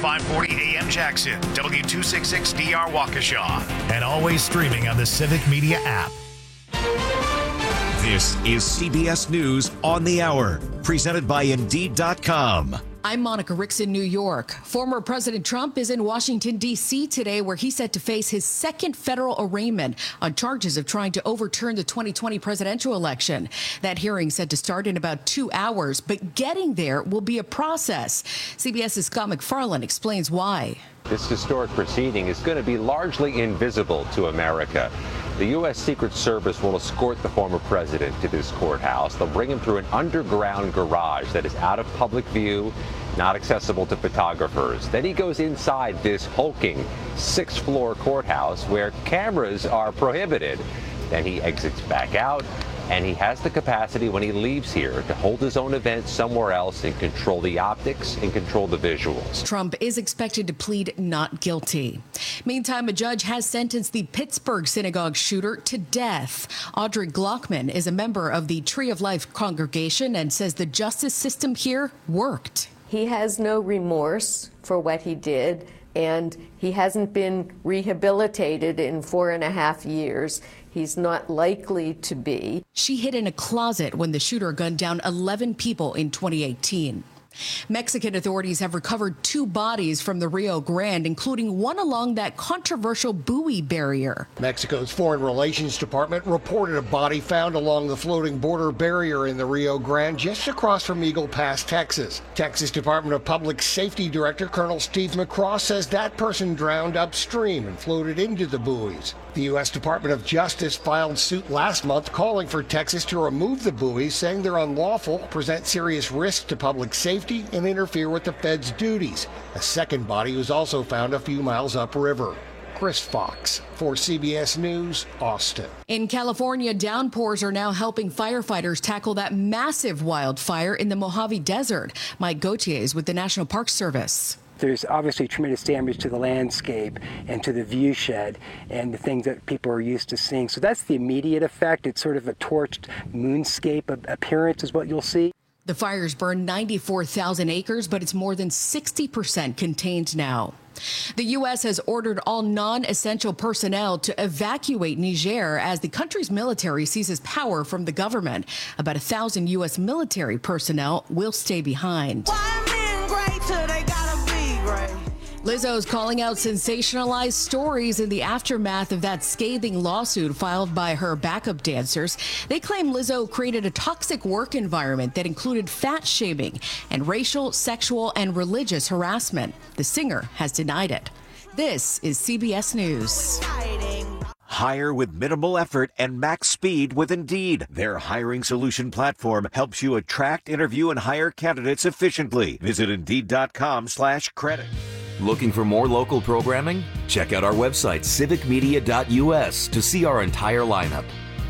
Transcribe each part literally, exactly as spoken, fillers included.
five forty A M Jackson, W two sixty-six D R Waukesha, and always streaming on the Civic Media app. This is C B S News on the Hour, presented by Indeed dot com. I'm Monica Ricks in New York. Former President Trump is in Washington, D C today, where he's set to face his second federal arraignment on charges of trying to overturn the twenty twenty presidential election. That hearing set to start in about two hours, but getting there will be a process. CBS's Scott MacFarlane explains why. This historic proceeding is going to be largely invisible to America. The U S Secret Service will escort the former president to this courthouse. They'll bring him through an underground garage that is out of public view, not accessible to photographers. Then he goes inside this hulking six-floor courthouse where cameras are prohibited. Then he exits back out, and he has the capacity when he leaves here to hold his own event somewhere else and control the optics and control the visuals. Trump is expected to plead not guilty. Meantime, a judge has sentenced the Pittsburgh synagogue shooter to death. Audrey Glockman is a member of the Tree of Life congregation and says the justice system here worked. He has no remorse for what he did, and he hasn't been rehabilitated in four and a half years. He's not likely to be. She hid in a closet when the shooter gunned down eleven people in twenty eighteen. Mexican authorities have recovered two bodies from the Rio Grande, including one along that controversial buoy barrier. Mexico's Foreign Relations Department reported a body found along the floating border barrier in the Rio Grande, just across from Eagle Pass, Texas. Texas Department of Public Safety Director Colonel Steve McCraw says that person drowned upstream and floated into the buoys. The U S Department of Justice filed suit last month calling for Texas to remove the buoys, saying they're unlawful, present serious risk to public safety, and interfere with the Fed's duties. A second body was also found a few miles upriver. Chris Fox for C B S News, Austin. In California, downpours are now helping firefighters tackle that massive wildfire in the Mojave Desert. Mike Gauthier is with the National Park Service. There's obviously tremendous damage to the landscape and to the view shed and the things that people are used to seeing. So that's the immediate effect. It's sort of a torched moonscape appearance is what you'll see. The fires burned ninety-four thousand acres, but it's more than sixty percent contained now. The U S has ordered all non-essential personnel to evacuate Niger as the country's military seizes power from the government. About a thousand U S military personnel will stay behind. Lizzo's calling out sensationalized stories in the aftermath of that scathing lawsuit filed by her backup dancers. They claim Lizzo created a toxic work environment that included fat shaming and racial, sexual, and religious harassment. The singer has denied it. This is C B S News. Hire with minimal effort and max speed with Indeed. Their hiring solution platform helps you attract, interview, and hire candidates efficiently. Visit Indeed dot com slash credit. Looking for more local programming? Check out our website, civic media dot U S, to see our entire lineup.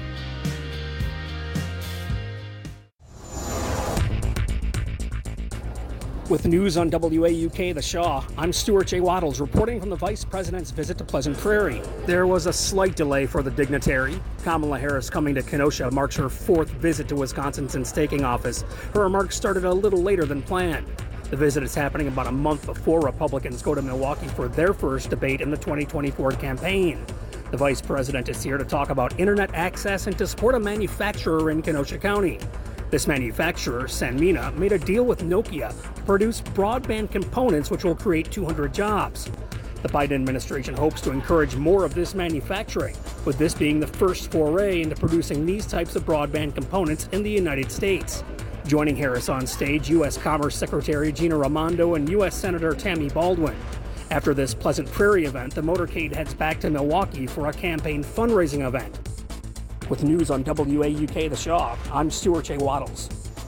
With news on W A U K The Shaw, I'm Stuart J. Waddles reporting from the Vice President's visit to Pleasant Prairie. There was a slight delay for the dignitary. Kamala Harris coming to Kenosha marks her fourth visit to Wisconsin's since taking office. Her remarks started a little later than planned. The visit is happening about a month before Republicans go to Milwaukee for their first debate in the twenty twenty-four campaign. The vice president is here to talk about internet access and to support a manufacturer in Kenosha County. This manufacturer, Sanmina, made a deal with Nokia to produce broadband components which will create two hundred jobs. The Biden administration hopes to encourage more of this manufacturing, with this being the first foray into producing these types of broadband components in the United States. Joining Harris on stage, U S Commerce Secretary Gina Raimondo and U S Senator Tammy Baldwin. After this Pleasant Prairie event, the motorcade heads back to Milwaukee for a campaign fundraising event. With news on W A U K The Shaw, I'm Stuart J. Waddles.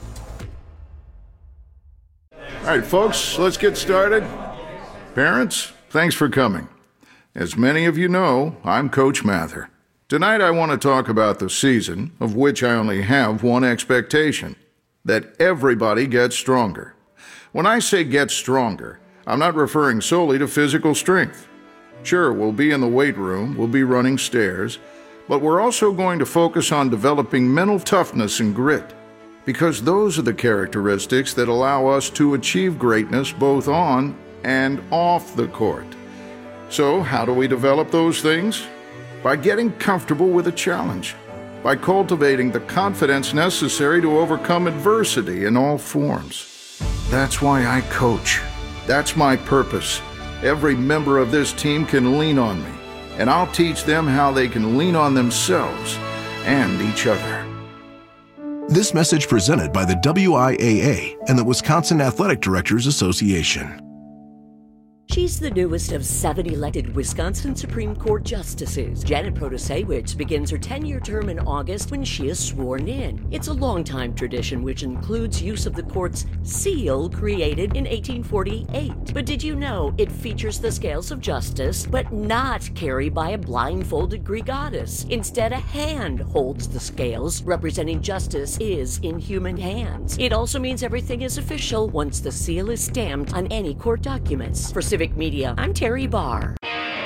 All right, folks, let's get started. Parents, thanks for coming. As many of you know, I'm Coach Mather. Tonight I want to talk about the season, of which I only have one expectation. That everybody gets stronger. When I say get stronger, I'm not referring solely to physical strength. Sure, we'll be in the weight room, we'll be running stairs, but we're also going to focus on developing mental toughness and grit, because those are the characteristics that allow us to achieve greatness both on and off the court. So how do we develop those things? By getting comfortable with a challenge, by cultivating the confidence necessary to overcome adversity in all forms. That's why I coach. That's my purpose. Every member of this team can lean on me, and I'll teach them how they can lean on themselves and each other. This message presented by the W I A A and the Wisconsin Athletic Directors Association. She's the newest of seven elected Wisconsin Supreme Court justices. Janet Protasewicz begins her ten-year term in August when she is sworn in. It's a long-time tradition which includes use of the court's seal created in eighteen forty-eight. But did you know it features the scales of justice, but not carried by a blindfolded Greek goddess? Instead, a hand holds the scales, representing justice is in human hands. It also means everything is official once the seal is stamped on any court documents. For Civic Media, I'm Terry Barr.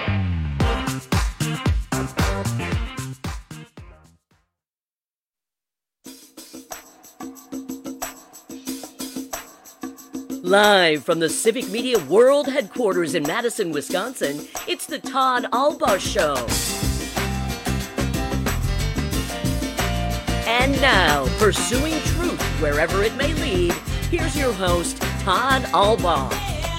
Live from the Civic Media World Headquarters in Madison, Wisconsin, it's the Todd Albaugh Show. And now, pursuing truth wherever it may lead, here's your host, Todd Albaugh.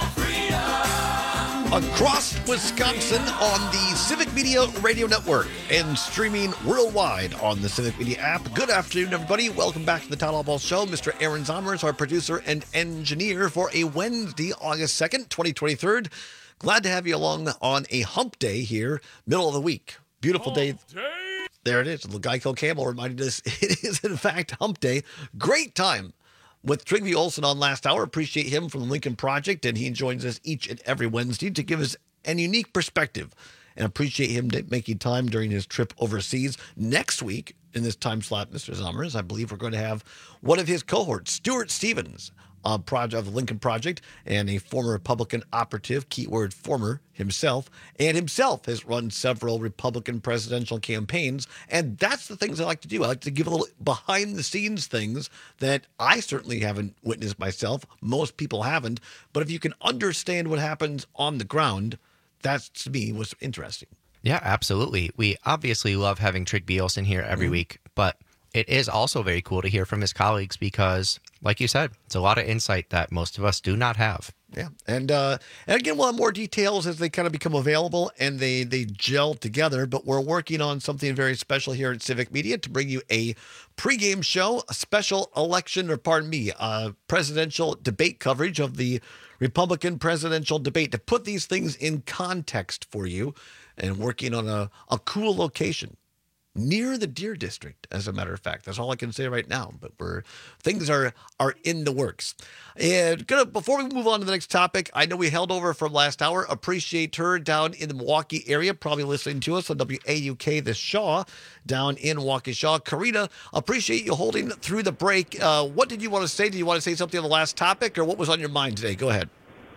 Across Wisconsin on the Civic Media Radio Network and streaming worldwide on the Civic Media app. Good afternoon, everybody. Welcome back to the Todd Albaugh Show. Mister Aaron Zomer is our producer and engineer for a Wednesday, August second, twenty twenty-three. Glad to have you along on a hump day here, middle of the week. Beautiful day. day. There it is. The Geico Camel reminded us it is, in fact, hump day. Great time with Trygve Olsen on last hour. Appreciate him from the Lincoln Project, and he joins us each and every Wednesday to give us an unique perspective, and appreciate him making time during his trip overseas. Next week, in this time slot, Mister Zommers, I believe we're going to have one of his cohorts, Stuart Stevens, uh, project of the Lincoln Project, and a former Republican operative, keyword former himself, and himself has run several Republican presidential campaigns, and that's the things I like to do. I like to give a little behind-the-scenes things that I certainly haven't witnessed myself. Most people haven't, but if you can understand what happens on the ground, that's, to me, what's interesting. Yeah, absolutely. We obviously love having Trygve Olsen here every mm-hmm. week, but it is also very cool to hear from his colleagues because, like you said, it's a lot of insight that most of us do not have. Yeah, and uh, and again, we'll have more details as they kind of become available and they, they gel together, but we're working on something very special here at Civic Media to bring you a pregame show, a special election, or pardon me, uh, presidential debate coverage of the Republican presidential debate to put these things in context for you, and working on a, a cool location near the Deer District, as a matter of fact. That's all I can say right now, but we're things are are in the works. And gonna, before we move on to the next topic, I know we held over from last hour. Appreciate her down in the Milwaukee area, probably listening to us on W A U K, the Shaw, down in Waukesha. Karina, appreciate you holding through the break. Uh, what did you want to say? Did you want to say something on the last topic, or what was on your mind today? Go ahead.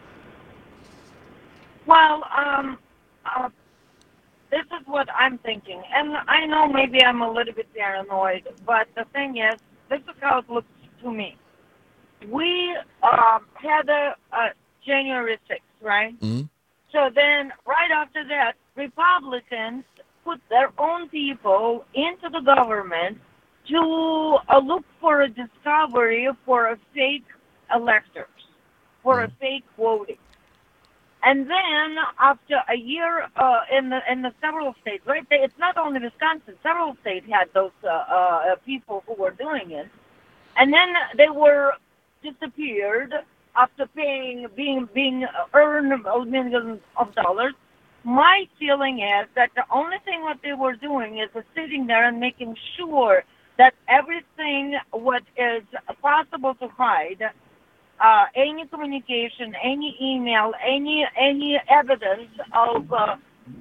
Well, um... Uh, This is what I'm thinking, and I know maybe I'm a little bit paranoid, but the thing is, this is how it looks to me. We um, had a, a January sixth, right? Mm-hmm. So then, right after that, Republicans put their own people into the government to uh, look for a discovery for a fake electors, for mm-hmm. a fake voting. And then, after a year uh, in the in the several states, right? They, it's not only Wisconsin. Several states had those uh, uh, people who were doing it, and then they were disappeared after paying, being being earned millions of dollars. My feeling is that the only thing what they were doing is sitting there and making sure that everything what is possible to hide. Uh, any communication, any email, any any evidence of uh,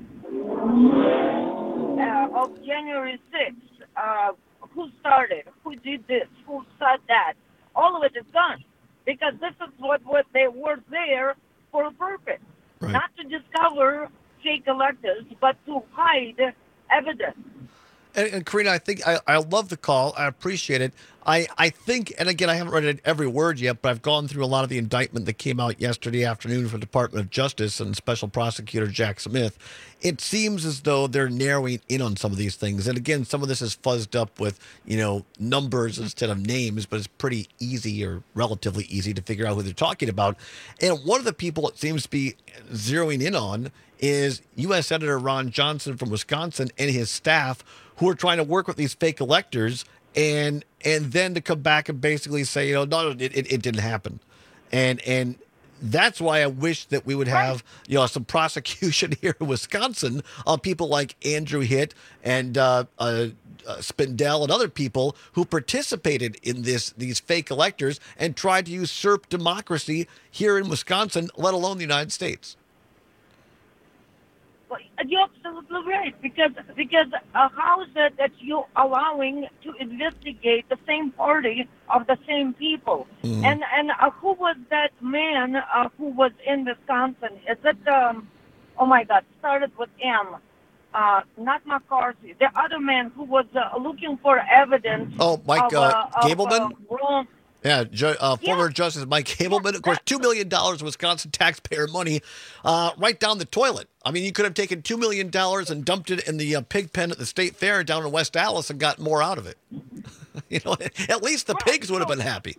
uh, of January sixth, uh, who started, who did this, who said that, all of it is gone, because this is what, what they were there for a purpose, right. Not to discover fake electors, but to hide evidence. And, and Karina, I think I, I love the call. I appreciate it. I, I think, and again, I haven't read every word yet, but I've gone through a lot of the indictment that came out yesterday afternoon from the Department of Justice and Special Prosecutor Jack Smith. It seems as though they're narrowing in on some of these things. And again, some of this is fuzzed up with, you know, numbers instead of names, but it's pretty easy or relatively easy to figure out who they're talking about. And one of the people it seems to be zeroing in on is U S Senator Ron Johnson from Wisconsin and his staff, who are trying to work with these fake electors and and then to come back and basically say, you know, no, it, it, it didn't happen. And and that's why I wish that we would have, you know, some prosecution here in Wisconsin on people like Andrew Hitt and uh, uh, uh, Spindell and other people who participated in this these fake electors and tried to usurp democracy here in Wisconsin, let alone the United States. You're absolutely right, because because uh, how is it that you're allowing to investigate the same party of the same people? Mm-hmm. And and uh, who was that man uh, who was in Wisconsin? Is it, um, oh my God, started with M. Uh, not McCarthy. The other man who was uh, looking for evidence. Oh, Mike of, uh, uh, Gableman? Of, uh, wrong. Yeah, ju- uh, former Yeah. Justice Mike Gableman. Of course, two million dollars of Wisconsin taxpayer money uh, right down the toilet. I mean, you could have taken two million dollars and dumped it in the uh, pig pen at the State Fair down in West Allis and got more out of it. You know, at least the pigs would have been happy.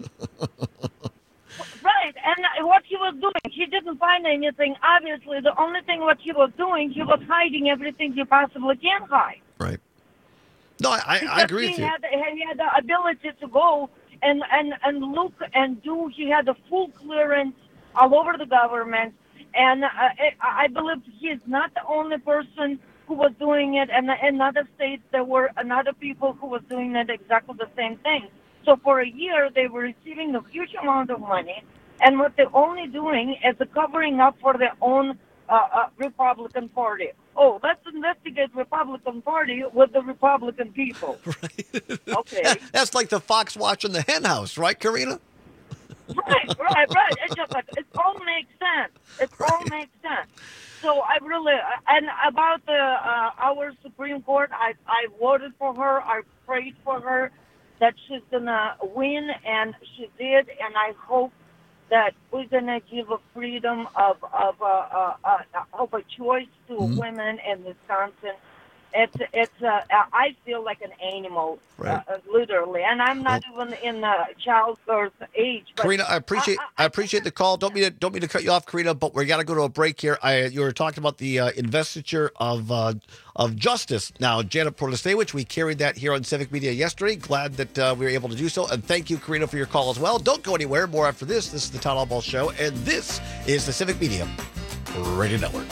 Right, and what he was doing, he didn't find anything. Obviously, the only thing what he was doing, he was hiding everything he possibly can hide. Right. No, I, I, I agree he with you. Had, he had the ability to go and, and, and look and do. He had the full clearance all over the government. And uh, I believe he's not the only person who was doing it. And in other states, there were another people who was doing it exactly the same thing. So for a year, they were receiving a huge amount of money. And what they're only doing is covering up for their own uh, uh, Republican Party. Oh, let's investigate Republican Party with the Republican people. Right. Okay. That's like the fox watching the hen house, right, Karina? Right, right, right. It's just like, it all makes sense. It right. all makes sense. So I really, and about the uh, our Supreme Court, I I voted for her. I prayed for her that she's gonna win, and she did. And I hope that we're gonna give a freedom of of uh, uh, uh, of a choice to mm-hmm. women in Wisconsin. It's it's uh, I feel like an animal, right. uh, literally, and I'm not well, even in the childbirth age. But Karina, I appreciate I, I, I appreciate the call. Don't mean to don't mean to cut you off, Karina, but we got to go to a break here. I you were talking about the uh, investiture of uh, of justice. Now, Janet Protasewicz, we carried that here on Civic Media yesterday. Glad that uh, we were able to do so, and thank you, Karina, for your call as well. Don't go anywhere. More after this. This is the Todd Albaugh Show, and this is the Civic Media Radio Network.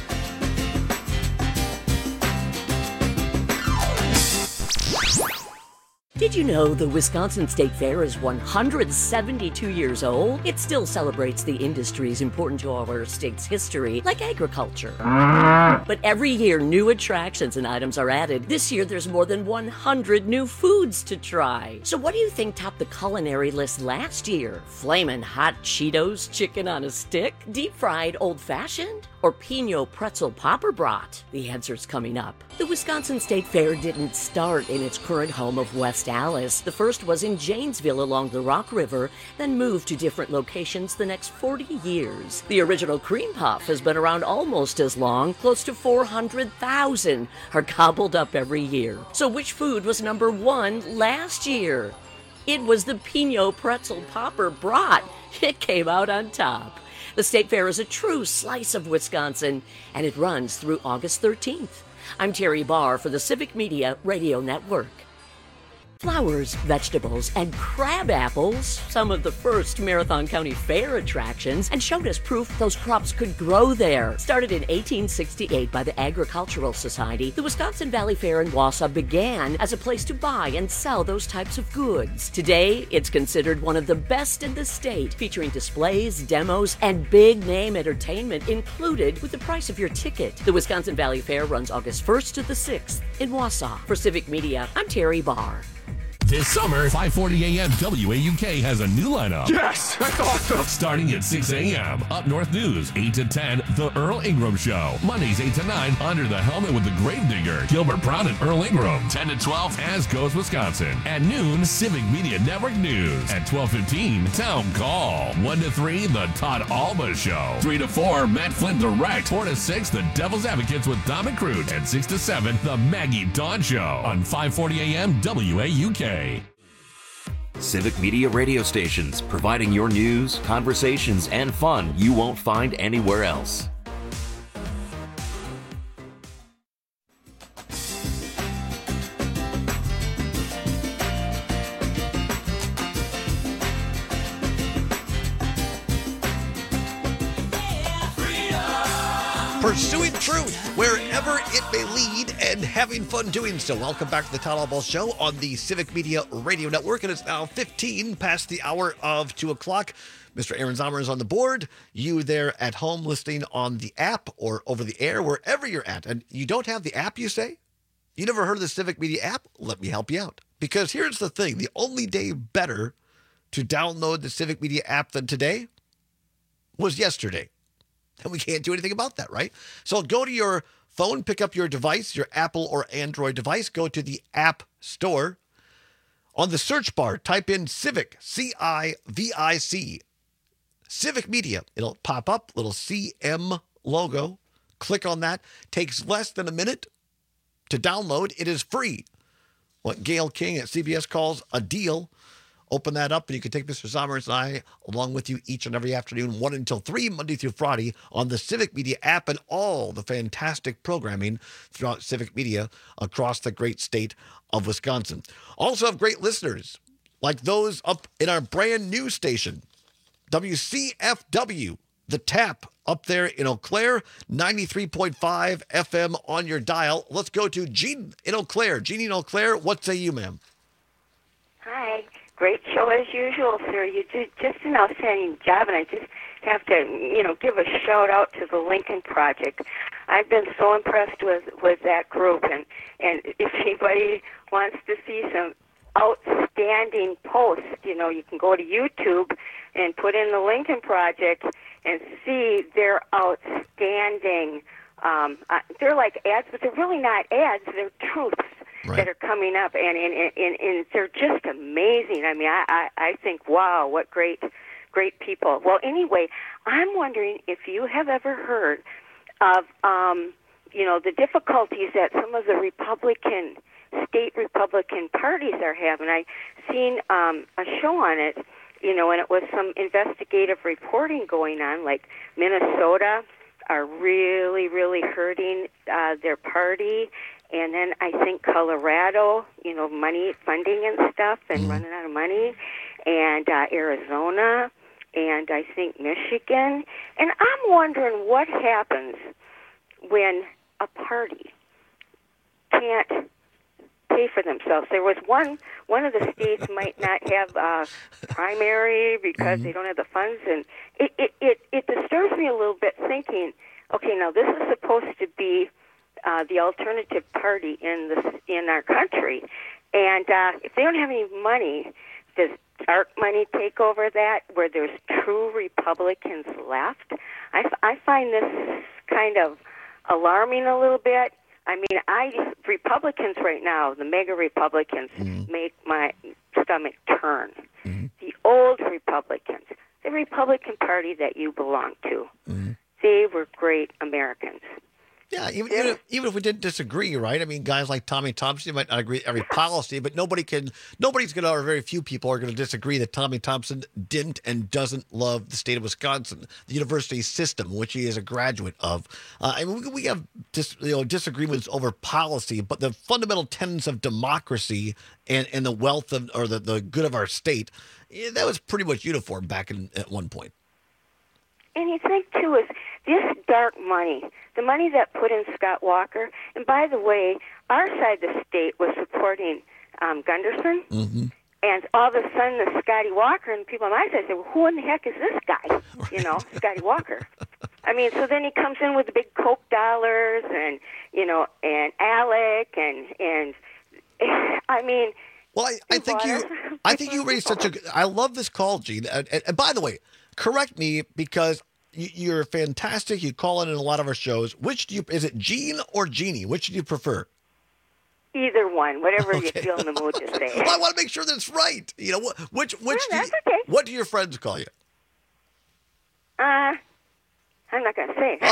Did you know the Wisconsin State Fair is one hundred seventy-two years old? It still celebrates the industries important to our state's history, like agriculture. But every year, new attractions and items are added. This year, there's more than one hundred new foods to try. So what do you think topped the culinary list last year? Flamin' hot Cheetos, chicken on a stick, deep-fried old-fashioned, or Pinot pretzel popper brat? The answer's coming up. The Wisconsin State Fair didn't start in its current home of West Allis. The first was in Janesville along the Rock River, then moved to different locations the next forty years. The original cream puff has been around almost as long. Close to four hundred thousand are gobbled up every year. So which food was number one last year? It was the Pinot pretzel popper brat. It came out on top. The State Fair is a true slice of Wisconsin, and it runs through August thirteenth. I'm Terry Barr for the Civic Media Radio Network. Flowers, vegetables, and crab apples, some of the first Marathon County Fair attractions, and showed us proof those crops could grow there. Started in eighteen sixty-eight by the Agricultural Society, the Wisconsin Valley Fair in Wausau began as a place to buy and sell those types of goods. Today, it's considered one of the best in the state, featuring displays, demos, and big-name entertainment included with the price of your ticket. The Wisconsin Valley Fair runs August first to the sixth in Wausau. For Civic Media, I'm Terry Barr. This summer, five forty a.m. W A U K has a new lineup. Yes, that's awesome. Starting at six a.m. Up North News, eight to ten, The Earl Ingram Show. Mondays, eight to nine, Under the Helmet with the Gravedigger, Gilbert Brown and Earl Ingram. ten to twelve, As Goes Wisconsin. At noon, Civic Media Network News. At twelve fifteen, Town Call. one to three, The Todd Alba Show. three to four, Matt Flint Direct. four to six, The Devil's Advocates with Dom and Crute. And six to seven, The Maggie Dawn Show. On five forty a.m. W A U K. Civic Media radio stations, providing your news, conversations, and fun you won't find anywhere else. Pursuing truth wherever it may lead and having fun doing so. Welcome back to the Todd Alba Show on the Civic Media Radio Network. And it's now fifteen past the hour of two o'clock. Mister Aaron Zomer is on the board. You there at home listening on the app or over the air, wherever you're at. And you don't have the app, you say? You never heard of the Civic Media app? Let me help you out. Because here's the thing. The only day better to download the Civic Media app than today was yesterday. And we can't do anything about that, right? So go to your phone, pick up your device, your Apple or Android device, go to the App Store. On the search bar, type in Civic, C I V I C, Civic Media. It'll pop up, little C M logo. Click on that. Takes less than a minute to download. It is free. What Gail King at C B S calls a deal. Open that up, and you can take Mister Zommers and I along with you each and every afternoon, one until three, Monday through Friday, on the Civic Media app and all the fantastic programming throughout Civic Media across the great state of Wisconsin. Also have great listeners like those up in our brand new station, W C F W, The Tap, up there in Eau Claire, ninety-three point five F M on your dial. Let's go to Jean in Eau Claire. Jean in Eau Claire, what say you, ma'am? Hi. Great show as usual, sir. You do just an outstanding job, and I just have to, you know, give a shout out to the Lincoln Project. I've been so impressed with, with that group, and, and if anybody wants to see some outstanding posts, you know, you can go to YouTube and put in the Lincoln Project and see their outstanding. Um, uh, they're like ads, but they're really not ads. They're truths. Right. That are coming up, and, and, and, and they're just amazing. I mean, I, I, I think, wow, what great, great people. Well, anyway, I'm wondering if you have ever heard of, um, you know, the difficulties that some of the Republican, state Republican parties are having. I seen um, a show on it, you know, and it was some investigative reporting going on, like Minnesota are really, really hurting uh, their party. And then I think Colorado, you know, money, funding and stuff, and mm. running out of money, and uh, Arizona, and I think Michigan. And I'm wondering what happens when a party can't pay for themselves. There was one, one of the states might not have a primary because mm. they don't have the funds, and it, it, it, it disturbs me a little bit thinking, okay, now this is supposed to be Uh, the alternative party in the in our country, and uh, if they don't have any money, does dark money take over that? Where there's true Republicans left? I, I find this kind of alarming a little bit. I mean, I Republicans right now, the mega Republicans, mm-hmm. make my stomach turn. Mm-hmm. The old Republicans, the Republican Party that you belong to, mm-hmm. they were great Americans. Yeah, even, even, if, even if we didn't disagree, right? I mean, guys like Tommy Thompson, you might not agree with every policy, but nobody can, nobody's going to, or very few people are going to disagree that Tommy Thompson didn't and doesn't love the state of Wisconsin, the university system, which he is a graduate of. Uh, I mean, we, we have dis, you know, disagreements over policy, but the fundamental tenets of democracy and, and the wealth of, or the, the good of our state, yeah, that was pretty much uniform back in, at one point. And you think, too, is this dark money, the money that put in Scott Walker, and by the way, our side of the state was supporting um, Gunderson, mm-hmm. and all of a sudden the Scotty Walker, and people on my side say, well, who in the heck is this guy, right. you know, Scotty Walker? I mean, so then he comes in with the big Coke dollars and, you know, and Alec, and, and I mean, Well, I, I think you, I think you raised such a. I love this call, Gene. And, and, and by the way, correct me because you, you're fantastic. You call in in a lot of our shows. Which do you? Is it Gene or Jeannie? Which do you prefer? Either one, whatever Okay. you feel in the mood to say. Well, I want to make sure that's right. You know, what? Which which? Yeah, do you, that's okay. What do your friends call you? Uh, I'm not going to say.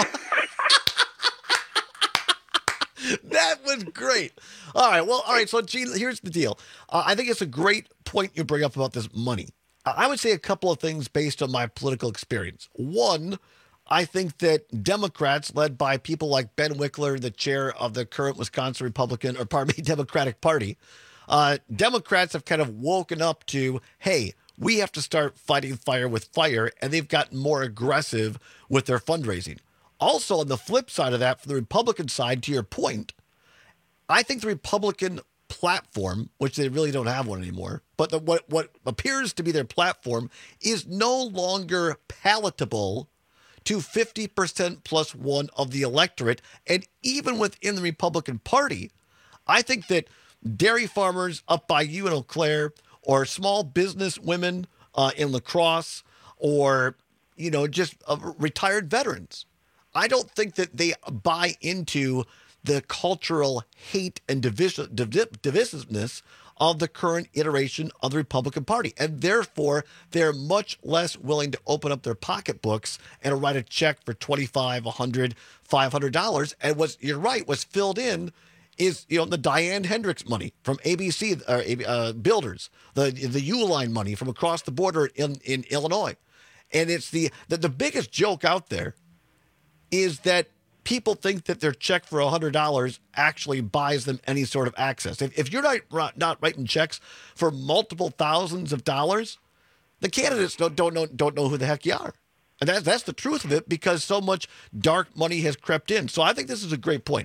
That was great. All right. Well, all right. So, Gene, here's the deal. Uh, I think it's a great point you bring up about this money. Uh, I would say a couple of things based on my political experience. One, I think that Democrats, led by people like Ben Wickler, the chair of the current Wisconsin Republican, or pardon me, Democratic Party, uh, Democrats have kind of woken up to, hey, we have to start fighting fire with fire, and they've gotten more aggressive with their fundraising. Also, on the flip side of that, for the Republican side, to your point, I think the Republican platform, which they really don't have one anymore, but the, what, what appears to be their platform is no longer palatable to fifty percent plus one of the electorate. And even within the Republican Party, I think that dairy farmers up by you in Eau Claire, or small business women uh, in La Crosse, or, you know, just uh, retired veterans, I don't think that they buy into the cultural hate and divis- div- divisiveness of the current iteration of the Republican Party. And therefore, they're much less willing to open up their pocketbooks and write a check for twenty-five dollars, one hundred dollars, five hundred dollars. And what's, you're right, what's filled in is, you know, the Diane Hendricks money from A B C uh, uh, Builders, the the Uline money from across the border in, in Illinois. And it's the, the the biggest joke out there is that people think that their check for one hundred dollars actually buys them any sort of access. If, if you're not not writing checks for multiple thousands of dollars, the candidates don't don't know don't know who the heck you are. And that's that's the truth of it, because so much dark money has crept in. So I think this is a great point.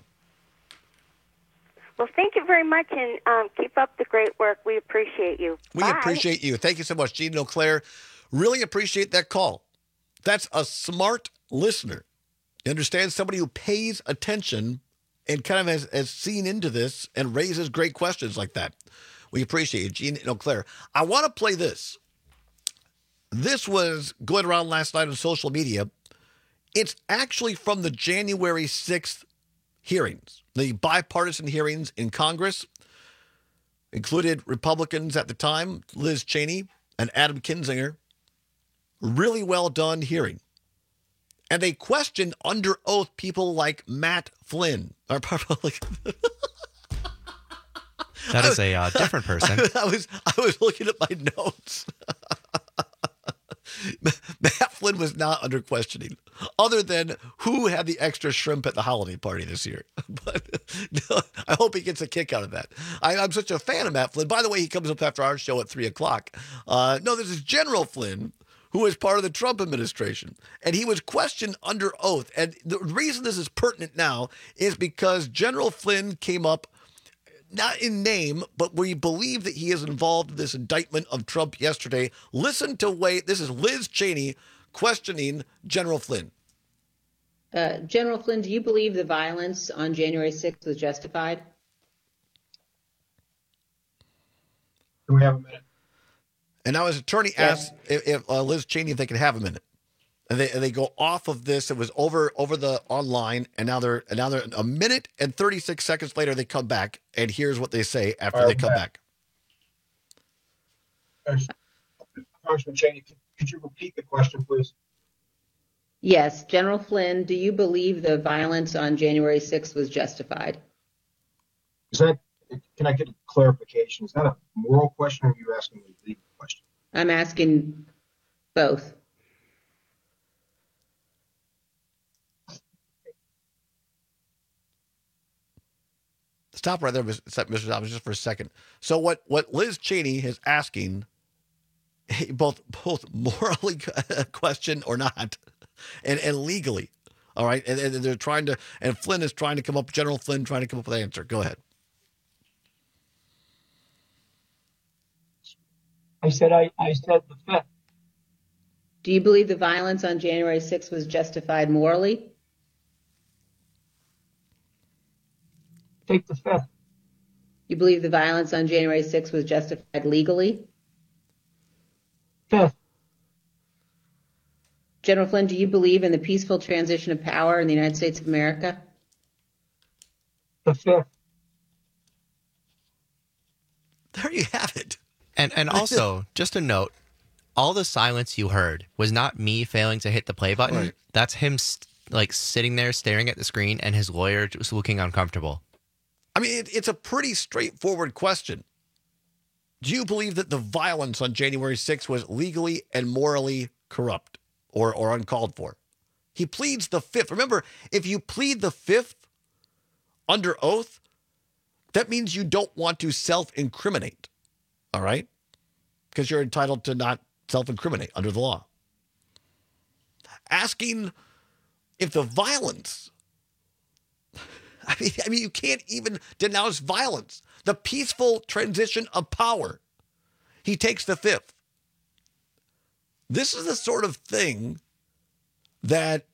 Well, thank you very much, and um, keep up the great work. We appreciate you. We Bye. appreciate you. Thank you so much, Gene Eau Claire. Really appreciate that call. That's a smart listener. You understand, somebody who pays attention and kind of has, has seen into this and raises great questions like that. We appreciate you, Gene Eau Claire. I want to play this. This was going around last night on social media. It's actually from the January sixth hearings, the bipartisan hearings in Congress. Included Republicans at the time, Liz Cheney and Adam Kinzinger. Really well done hearing. And they questioned under oath people like Matt Flynn. Or like, that is a uh, different person. I, I was I was looking at my notes. Matt Flynn was not under questioning, other than who had the extra shrimp at the holiday party this year. But no, I hope he gets a kick out of that. I, I'm such a fan of Matt Flynn. By the way, he comes up after our show at three o'clock. Uh, no, this is General Flynn, who was part of the Trump administration. And he was questioned under oath. And the reason this is pertinent now is because General Flynn came up, not in name, but we believe that he is involved in this indictment of Trump yesterday. Listen to wait. This is Liz Cheney questioning General Flynn. Uh, General Flynn, do you believe the violence on January sixth was justified? Do we have a minute? And now his attorney asked if, if uh, Liz Cheney if they could have a minute. And they and they go off of this. It was over over the online, and now they're and now they're a minute and thirty-six seconds later. They come back, and here's what they say after Right, they come back. back. Congressman Cheney, could, could you repeat the question, please? Yes. General Flynn, do you believe the violence on January sixth was justified? Is that, can I get a clarification? Is that a moral question, or are you asking a legal question? I'm asking both. Stop right there, Mister Thomas, just for a second. So what, what Liz Cheney is asking, both both morally question or not, and, and legally, all right? And, and they're trying to, and Flynn is trying to come up, General Flynn trying to come up with an answer. Go ahead. I said I, I said the fifth. Do you believe the violence on January sixth was justified morally? Take the fifth. You believe the violence on January sixth was justified legally? Fifth. General Flynn, do you believe in the peaceful transition of power in the United States of America? The fifth. There you have it. And and also, just a note, all the silence you heard was not me failing to hit the play button. Right. That's him st- like sitting there staring at the screen and his lawyer just looking uncomfortable. I mean, it, it's a pretty straightforward question. Do you believe that the violence on January sixth was legally and morally corrupt or, or uncalled for? He pleads the fifth. Remember, if you plead the fifth under oath, that means you don't want to self-incriminate, all right? Because you're entitled to not self-incriminate under the law. Asking if the violence, I mean, I mean, you can't even denounce violence. The peaceful transition of power. He takes the fifth. This is the sort of thing that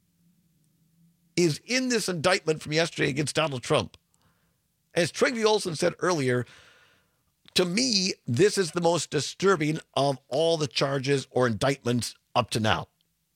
is in this indictment from yesterday against Donald Trump. As Trygve Olsen said earlier, to me, this is the most disturbing of all the charges or indictments up to now.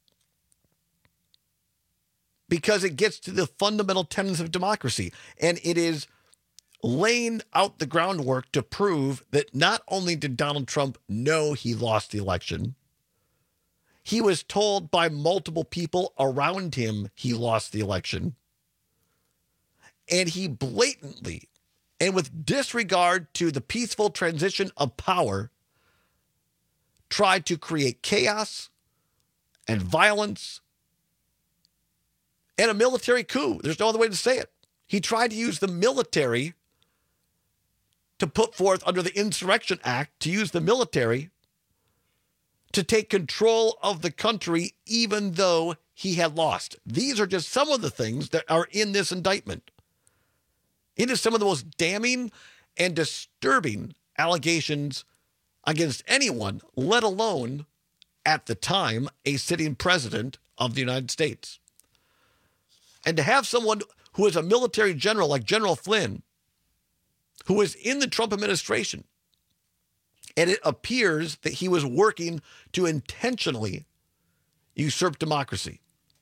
Because it gets to the fundamental tenets of democracy. And it is laying out the groundwork to prove that not only did Donald Trump know he lost the election, he was told by multiple people around him he lost the election. And he blatantly, and with disregard to the peaceful transition of power, tried to create chaos and violence and a military coup. There's no other way to say it. He tried to use the military to put forth under the Insurrection Act, to use the military to take control of the country even though he had lost. These are just some of the things that are in this indictment. It is some of the most damning and disturbing allegations against anyone, let alone, at the time, a sitting president of the United States. And to have someone who is a military general like General Flynn, who was in the Trump administration, and it appears that he was working to intentionally usurp democracy.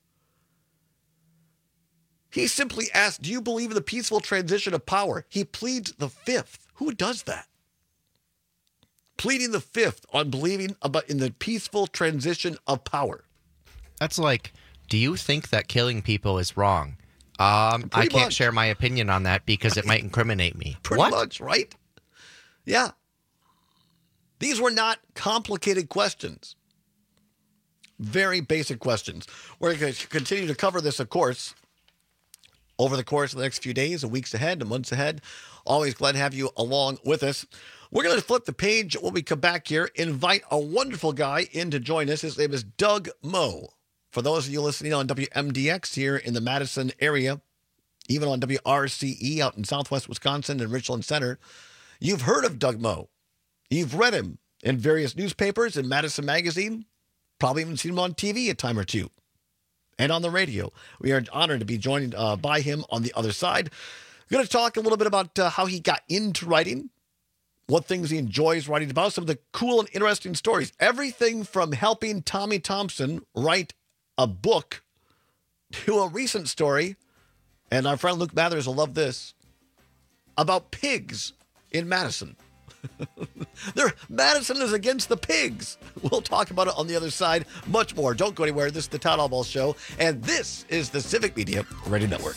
He simply asked, do you believe in the peaceful transition of power? He pleads the fifth. Who does that? Pleading the fifth on believing about in the peaceful transition of power. That's like, do you think that killing people is wrong? Um, I can't much. share my opinion on that because it might incriminate me. Pretty what? much, right? Yeah. These were not complicated questions. Very basic questions. We're going to continue to cover this, of course, over the course of the next few days and weeks ahead and months ahead. Always glad to have you along with us. We're going to flip the page when we come back here, invite a wonderful guy in to join us. His name is Doug Moe. For those of you listening on W M D X here in the Madison area, even on W R C E out in southwest Wisconsin and Richland Center, you've heard of Doug Moe. You've read him in various newspapers and Madison Magazine, probably even seen him on T V a time or two, and on the radio. We are honored to be joined uh, by him on the other side. We're going to talk a little bit about uh, how he got into writing, what things he enjoys writing about, some of the cool and interesting stories. Everything from helping Tommy Thompson write a book to a recent story, and our friend Luke Mathers will love this, about pigs in Madison. There, Madison is against the pigs. We'll talk about it on the other side. Much more. Don't go anywhere. This is the Todd Albaugh Show, and this is the Civic Media Radio Network.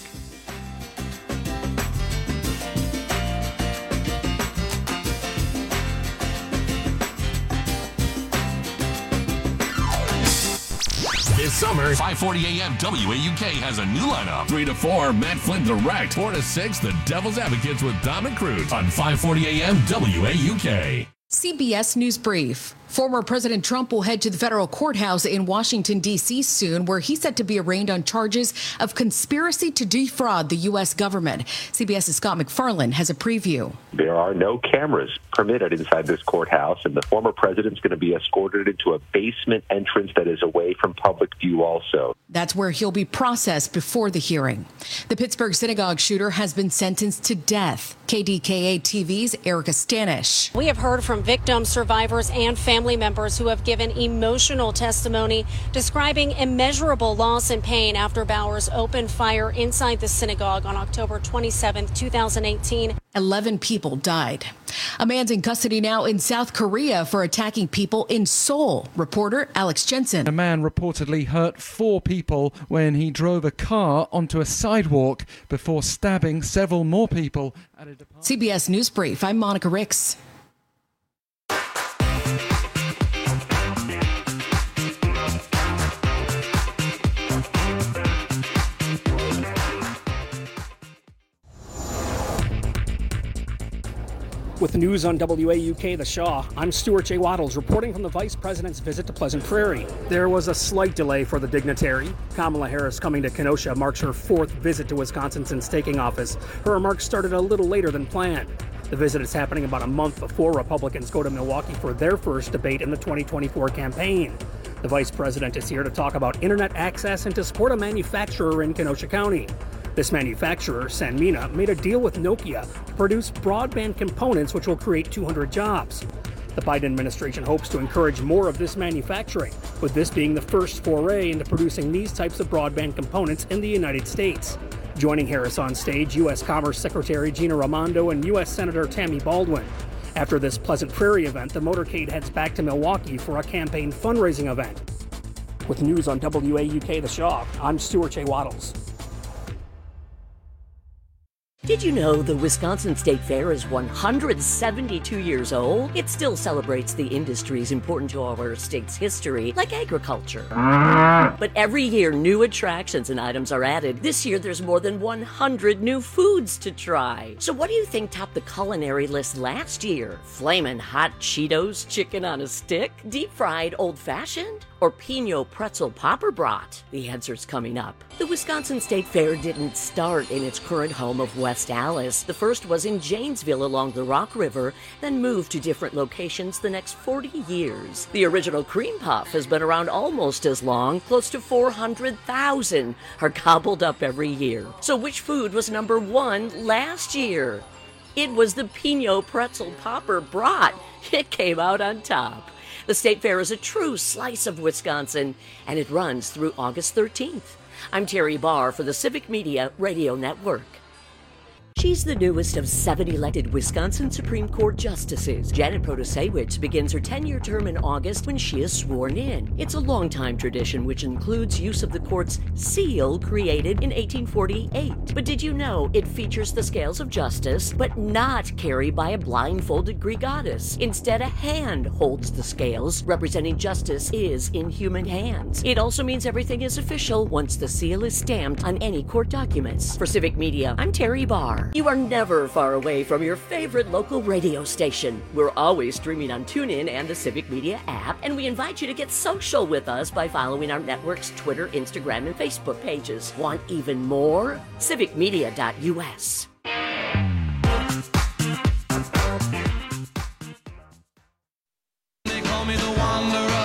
This summer, five forty a.m. W A U K has a new lineup. three to four, Matt Flynn Direct. four to six, The Devil's Advocates with Dom and Cruz on five forty a.m. W A U K. C B S News Brief. Former President Trump will head to the federal courthouse in Washington, D C soon, where he's set to be arraigned on charges of conspiracy to defraud the U S government. CBS's Scott McFarland has a preview. There are no cameras permitted inside this courthouse, and the former president's going to be escorted into a basement entrance that is away from public view also. That's where he'll be processed before the hearing. The Pittsburgh synagogue shooter has been sentenced to death. K D K A T V's Erica Stanish. We have heard from victims, survivors, and family members who have given emotional testimony describing immeasurable loss and pain after Bowers opened fire inside the synagogue on October twenty-seventh, two thousand eighteen. Eleven people died. A man's in custody now in South Korea for attacking people in Seoul. Reporter Alex Jensen. A man reportedly hurt four people when he drove a car onto a sidewalk before stabbing several more people at a department. C B S News Brief. I'm Monica Ricks. With news on W A U K The Shaw, I'm Stuart J. Waddles reporting from the Vice President's visit to Pleasant Prairie. There was a slight delay for the dignitary. Kamala Harris coming to Kenosha marks her fourth visit to Wisconsin since taking office. Her remarks started a little later than planned. The visit is happening about a month before Republicans go to Milwaukee for their first debate in the twenty twenty-four campaign. The Vice President is here to talk about internet access and to support a manufacturer in Kenosha County. This manufacturer, Sanmina, made a deal with Nokia to produce broadband components which will create two hundred jobs. The Biden administration hopes to encourage more of this manufacturing, with this being the first foray into producing these types of broadband components in the United States. Joining Harris on stage, U S Commerce Secretary Gina Raimondo and U S Senator Tammy Baldwin. After this Pleasant Prairie event, the motorcade heads back to Milwaukee for a campaign fundraising event. With news on W A U K The Shaw, I'm Stuart J. Waddles. Did you know the Wisconsin State Fair is one hundred seventy-two years old? It still celebrates the industries important to our state's history, like agriculture. But every year, new attractions and items are added. This year, there's more than one hundred new foods to try. So what do you think topped the culinary list last year? Flamin' hot Cheetos chicken on a stick? Deep-fried old-fashioned? Or Pinot pretzel popper brat? The answer's coming up. The Wisconsin State Fair didn't start in its current home of West Allis. The first was in Janesville along the Rock River, then moved to different locations the next forty years. The original cream puff has been around almost as long. Close to four hundred thousand are gobbled up every year. So which food was number one last year? It was the Pinot pretzel popper brat. It came out on top. The State Fair is a true slice of Wisconsin, and it runs through August thirteenth. I'm Terry Barr for the Civic Media Radio Network. She's the newest of seven elected Wisconsin Supreme Court justices. Janet Protasiewicz begins her ten-year term in August when she is sworn in. It's a long-time tradition which includes use of the court's seal created in eighteen forty-eight. But did you know it features the scales of justice, but not carried by a blindfolded Greek goddess? Instead, a hand holds the scales, representing justice is in human hands. It also means everything is official once the seal is stamped on any court documents. For Civic Media, I'm Terry Barr. You are never far away from your favorite local radio station. We're always streaming on TuneIn and the Civic Media app, and we invite you to get social with us by following our network's Twitter, Instagram, and Facebook pages. Want even more? civic media dot U S. They call me the Wanderer.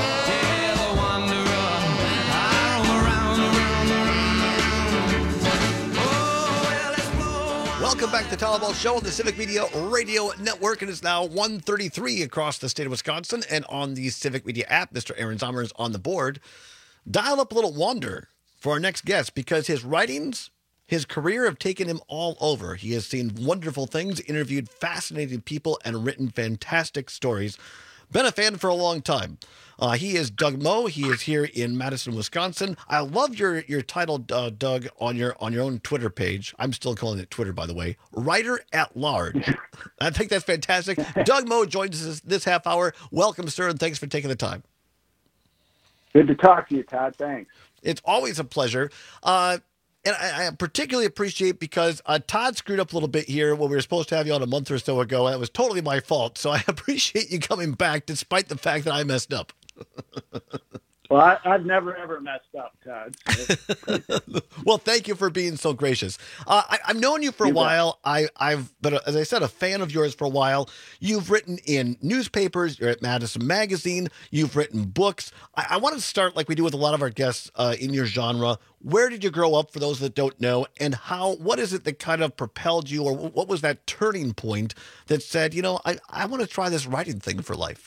Welcome back to the Tyler Ball Show on the Civic Media Radio Network. It is now one thirty-three across the state of Wisconsin and on the Civic Media app. Mister Aaron Zomer is on the board. Dial up a little Wander for our next guest because his writings, his career have taken him all over. He has seen wonderful things, interviewed fascinating people, and written fantastic stories. Been a fan for a long time. Uh, he is Doug Moe. He is here in Madison, Wisconsin. I love your your title, uh, Doug, on your on your own Twitter page. I'm still calling it Twitter, by the way. Writer at large. I think that's fantastic. Doug Moe joins us this half hour. Welcome, sir, and thanks for taking the time. Good to talk to you, Todd. Thanks. It's always a pleasure. Uh, And I, I particularly appreciate because uh, Todd screwed up a little bit here when we were supposed to have you on a month or so ago. That was totally my fault. So I appreciate you coming back despite the fact that I messed up. Well, I, I've never, ever messed up, Todd. So. Well, thank you for being so gracious. Uh, I, I've known you for a You bet. while. I, I've been, a, as I said, a fan of yours for a while. You've written in newspapers. You're at Madison Magazine. You've written books. I, I want to start like we do with a lot of our guests uh, in your genre. Where did you grow up, for those that don't know, and how? What is it that kind of propelled you, or what was that turning point that said, you know, I, I want to try this writing thing for life?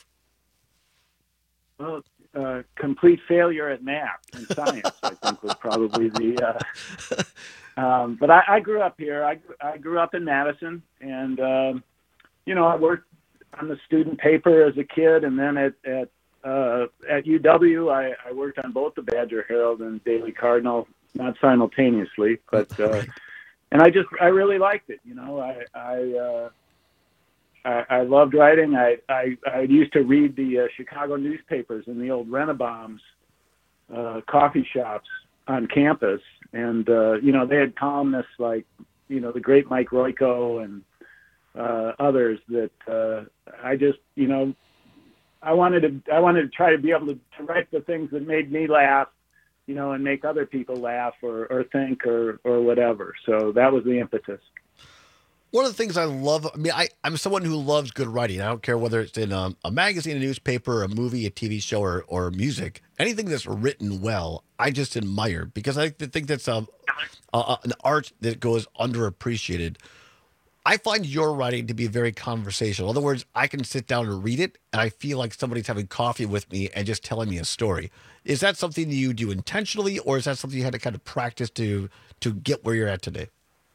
Well, uh, complete failure at math and science, I think, was probably the. Uh, um, but I, I grew up here. I, I grew up in Madison, and um, you know, I worked on the student paper as a kid, and then at at uh, at U W, I, I worked on both the Badger Herald and Daily Cardinal, not simultaneously, but uh, and I just I really liked it. You know, I I. Uh, I, I loved writing. I, I, I used to read the uh, Chicago newspapers in the old Renabaum's uh, coffee shops on campus. And, uh, you know, they had columnists like, you know, the great Mike Royko and uh, others that uh, I just, you know, I wanted to I wanted to try to be able to, to write the things that made me laugh, you know, and make other people laugh or, or think or, or whatever. So that was the impetus. One of the things I love, I mean, I, I'm someone who loves good writing. I don't care whether it's in a, a magazine, a newspaper, a movie, a T V show, or, or music. Anything that's written well, I just admire because I think that's a, a, an art that goes underappreciated. I find your writing to be very conversational. In other words, I can sit down and read it, and I feel like somebody's having coffee with me and just telling me a story. Is that something you do intentionally, or is that something you had to kind of practice to to get where you're at today?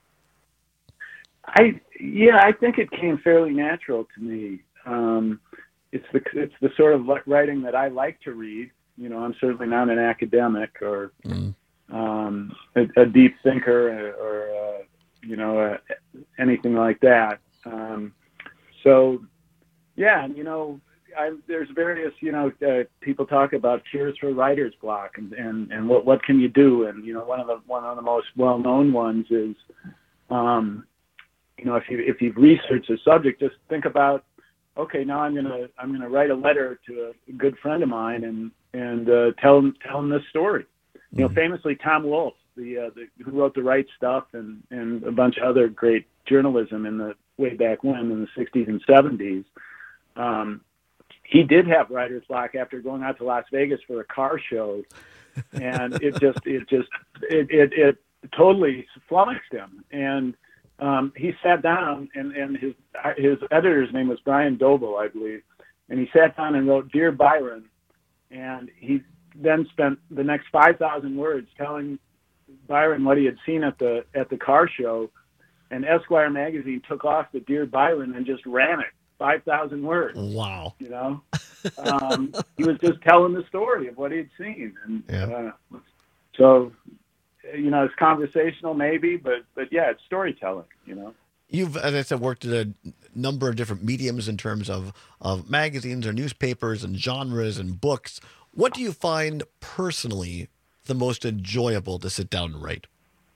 I yeah, I think it came fairly natural to me. Um, it's the it's the sort of writing that I like to read. You know, I'm certainly not an academic or mm. um, a, a deep thinker or, or uh, you know uh, anything like that. Um, so yeah, you know, I, there's various you know uh, people talk about cures for writer's block and, and, and what what can you do? And you know, one of the one of the most well known ones is. Um, You know, if you if you've researched a subject, just think about, okay, now I'm gonna I'm gonna write a letter to a good friend of mine and and uh, tell him tell him this story. You know, famously Tom Wolfe, the, uh, the who wrote The Right Stuff and and a bunch of other great journalism in the way back when in the sixties and seventies. Um, he did have writer's block after going out to Las Vegas for a car show, and it just it just it it, it totally flummoxed him and. Um, he sat down, and, and his his editor's name was Brian Doble, I believe, and he sat down and wrote Dear Byron, and he then spent the next five thousand words telling Byron what he had seen at the at the car show, and Esquire magazine took off the Dear Byron and just ran it, five thousand words. Wow. You know, um, he was just telling the story of what he'd seen, and yeah. uh, so. You know, it's conversational maybe, but but yeah, it's storytelling, you know. You've, as I said, worked at a number of different mediums in terms of, of magazines or newspapers and genres and books. What do you find personally the most enjoyable to sit down and write?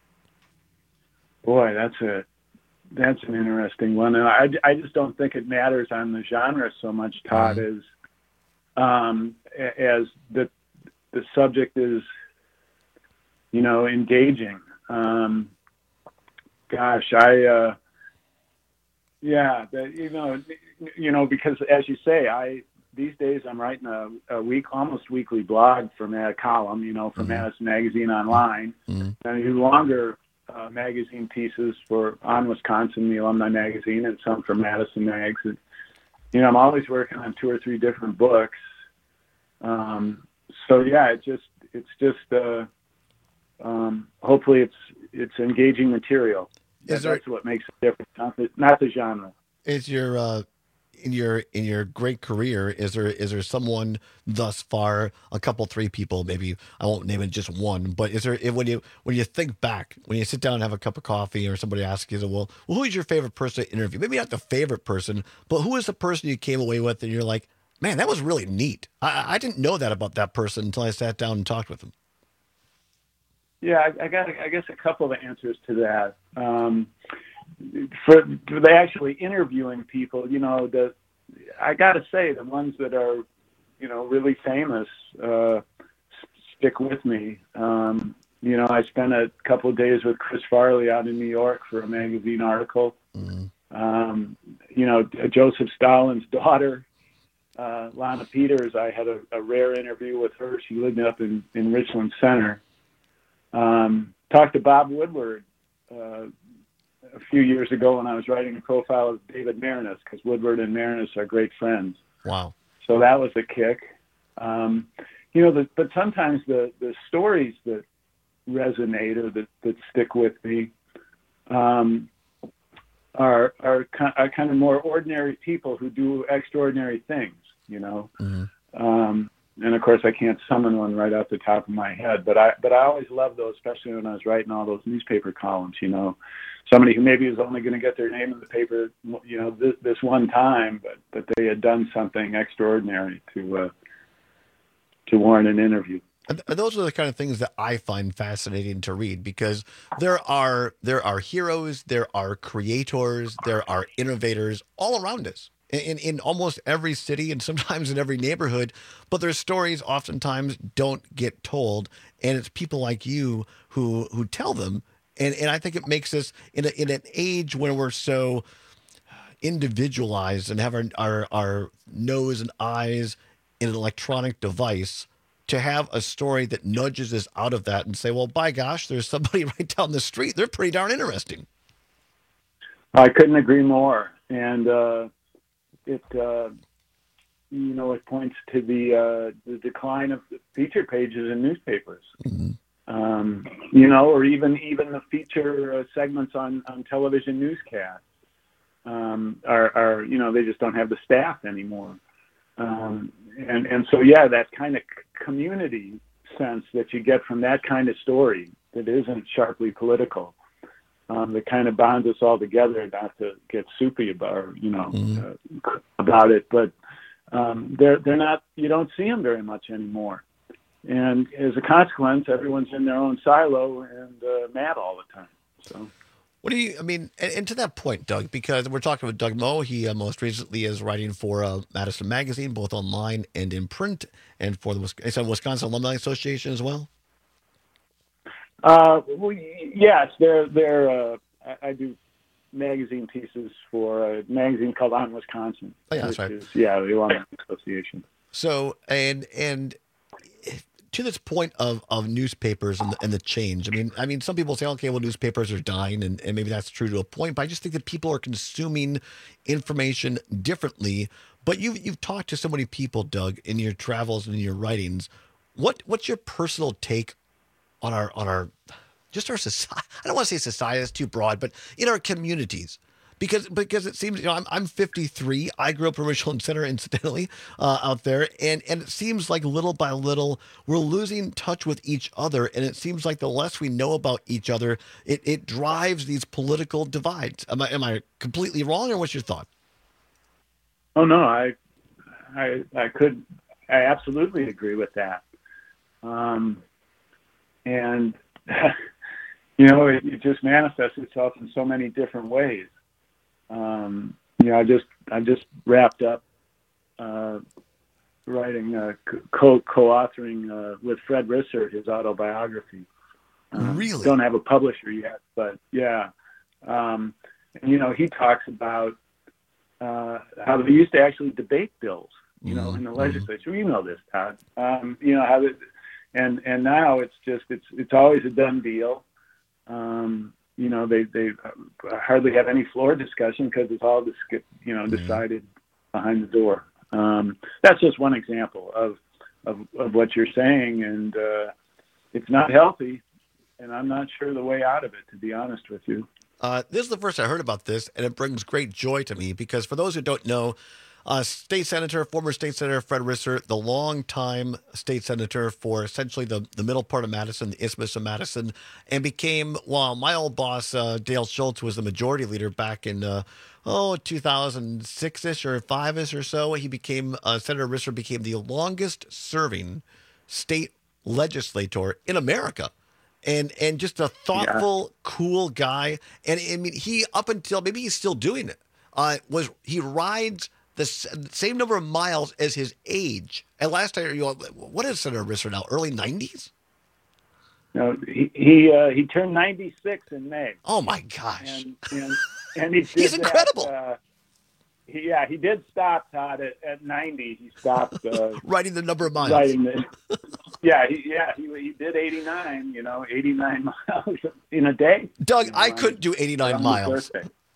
Boy, that's a that's an interesting one. And I, I just don't think it matters on the genre so much, Todd, mm-hmm. as um, as the the subject is. You know, engaging. Um, gosh, I, uh, yeah, the, you know, you know, because as you say, I these days I'm writing a, a week, almost weekly blog for a column, you know, for mm-hmm. Madison Magazine Online, mm-hmm. and I do longer uh, magazine pieces for On Wisconsin, the alumni magazine, and some for Madison Mags. And, you know, I'm always working on two or three different books. Um, so yeah, it just it's just. Uh, Um, hopefully it's it's engaging material. That, there, that's what makes it different, not the, not the genre. Is your uh, in your in your great career, is there is there someone thus far, a couple, three people, maybe I won't name it just one, but is there when you when you think back, when you sit down and have a cup of coffee, or somebody asks you, well, well, who is your favorite person to interview? Maybe not the favorite person, but who is the person you came away with, and you're like, man, that was really neat. I, I didn't know that about that person until I sat down and talked with them. Yeah, I, I got, I guess, a couple of answers to that. Um, for, for the actually interviewing people, you know, the I got to say the ones that are, you know, really famous uh, stick with me. Um, you know, I spent a couple of days with Chris Farley out in New York for a magazine article. Mm-hmm. Um, you know, Joseph Stalin's daughter, uh, Lana Peters, I had a, a rare interview with her. She lived up in, in Richland Center. Um, talked to Bob Woodward uh, a few years ago when I was writing a profile of David Maraniss, because Woodward and Maraniss are great friends. Wow. So that was a kick. Um, you know, the, but sometimes the, the stories that resonate or that, that stick with me um, are, are, are kind of more ordinary people who do extraordinary things, you know. Mm-hmm. Um, and of course, I can't summon one right off the top of my head, but I but I always loved those, especially when I was writing all those newspaper columns. You know, somebody who maybe was only going to get their name in the paper, you know, this, this one time, but but they had done something extraordinary to uh, to warrant an interview. And those are the kind of things that I find fascinating to read, because there are there are heroes, there are creators, there are innovators all around us in, in almost every city and sometimes in every neighborhood. But their stories oftentimes don't get told, and it's people like you who who tell them. And and I think it makes us in a, in an age where we're so individualized and have our our, our nose and eyes in an electronic device, to have a story that nudges us out of that and say, well, by gosh, there's somebody right down the street. They're pretty darn interesting. I couldn't agree more. And uh, it, uh, you know, it points to the, uh, the decline of the feature pages in newspapers. Mm-hmm. Um, you know, or even even the feature uh, segments on, on television newscasts um, are, are, you know, they just don't have the staff anymore. Um, and, and so, yeah, that kind of community sense that you get from that kind of story that isn't sharply political, um, that kind of bonds us all together, not to get soupy about, you know, mm-hmm. uh, about it, but um, they're, they're not, you don't see them very much anymore. And as a consequence, everyone's in their own silo and uh, mad all the time. So. What do you, I mean, and, and to that point, Doug, because we're talking with Doug Moe, he uh, most recently is writing for uh, Madison Magazine, both online and in print, and for the Wisconsin, Wisconsin Alumni Association as well. Uh, well, yes, they're, they're, uh, I, I do magazine pieces for a magazine called On Wisconsin. Oh, yeah, that's right. Is, yeah, the Alumni Association. So, and, and, to this point of, of newspapers and the, and the change, I mean, I mean, some people say, okay, well, newspapers are dying, and, and maybe that's true to a point, but I just think that people are consuming information differently. But you've, you've talked to so many people, Doug, in your travels and in your writings. What what's your personal take on our, on our, just our society? I don't want to say society, that's too broad, but in our communities. Because because it seems, you know, I'm I'm fifty-three. I grew up in Richland Center, incidentally, uh, out there, and and it seems like little by little we're losing touch with each other, and it seems like the less we know about each other, it, it drives these political divides. Am I am I completely wrong, or what's your thought? Oh no, I I I could I absolutely agree with that, um, and you know, it, it just manifests itself in so many different ways. Um, you know, I just I just wrapped up uh, writing uh, co co-authoring uh, with Fred Risser his autobiography. Um, really? Don't have a publisher yet, but yeah. Um, and, you know, he talks about uh, how they used to actually debate bills, you know, in the legislature. You know this, Todd. Um, you know how the, and and now it's just it's it's always a done deal. Um, You know, they, they hardly have any floor discussion because it's all, dis- you know, decided behind the door. Um, that's just one example of, of, of what you're saying, and uh, it's not healthy, and I'm not sure the way out of it, to be honest with you. Uh, this is the first I heard about this, and it brings great joy to me because for those who don't know, Uh, state senator, former state senator Fred Risser, the longtime state senator for essentially the, the middle part of Madison, the Isthmus of Madison, and became, well, my old boss, uh, Dale Schultz, was the majority leader back in, uh, oh, two thousand six-ish or five-ish or so. He became, uh, Senator Risser became the longest serving state legislator in America. and and just a thoughtful, yeah. cool guy. And I mean, he up until maybe he's still doing it. Uh, was he rides the same number of miles as his age? And last year, you know, what is Senator Risser now? Early nineties? No, he he uh, he turned ninety-six in May. Oh my gosh! And and, and he he's that, incredible. Uh, he, yeah, he did stop, Todd, at, at ninety. He stopped uh, writing the number of miles. Writing the, yeah, he, yeah, he he did eighty-nine. You know, eighty-nine miles in a day. Doug, you know, I couldn't do eighty-nine miles.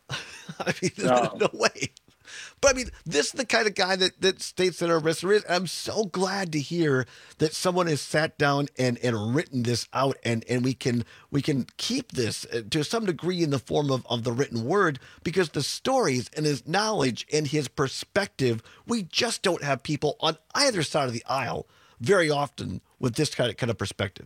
I mean, no. no way. But I mean, this is the kind of guy that, that State Senator Risser is. I'm so glad to hear that someone has sat down and, and written this out, and, and we can we can keep this to some degree in the form of, of the written word, because the stories and his knowledge and his perspective, we just don't have people on either side of the aisle very often with this kind of kind of perspective.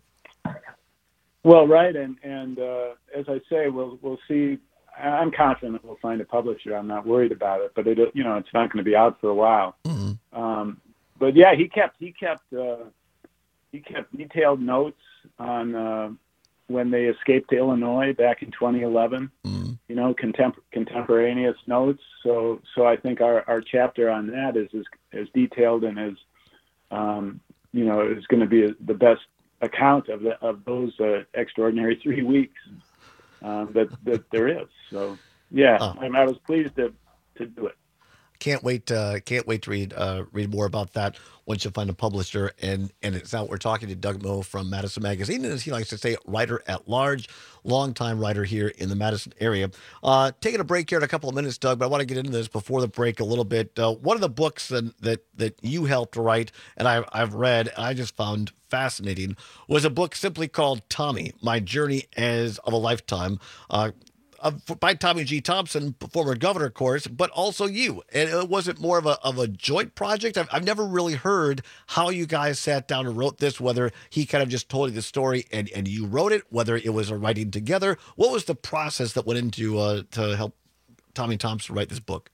Well, right, and and uh, as I say, we'll we'll see. I'm confident we'll find a publisher. I'm not worried about it, but it, you know, it's not going to be out for a while. Mm-hmm. Um, but yeah, he kept he kept uh, he kept detailed notes on uh, when they escaped to Illinois back in twenty eleven. Mm-hmm. You know, contem- contemporaneous notes. So so I think our, our chapter on that is as, as detailed and as um, you know, is going to be a, the best account of the, of those uh, extraordinary three weeks. Um, that that there is. So yeah, oh. I, I was pleased to to do it. Can't wait. Uh, can't wait to read uh, read more about that once you find a publisher. And and it's out. We're talking to Doug Moe from Madison Magazine, and as he likes to say, writer at large, longtime writer here in the Madison area. Uh, taking a break here in a couple of minutes, Doug, but I want to get into this before the break a little bit. Uh, one of the books that that, that you helped write, and I've I've read, and I just found fascinating, was a book simply called Tommy: My Journey as of a Lifetime. Uh, by Tommy G. Thompson, former governor, of course, but also you. And it wasn't more of a of a joint project. I've, I've never really heard how you guys sat down and wrote this, whether he kind of just told you the story and, and you wrote it, whether it was a writing together. What was the process that went into uh, to help Tommy Thompson write this book?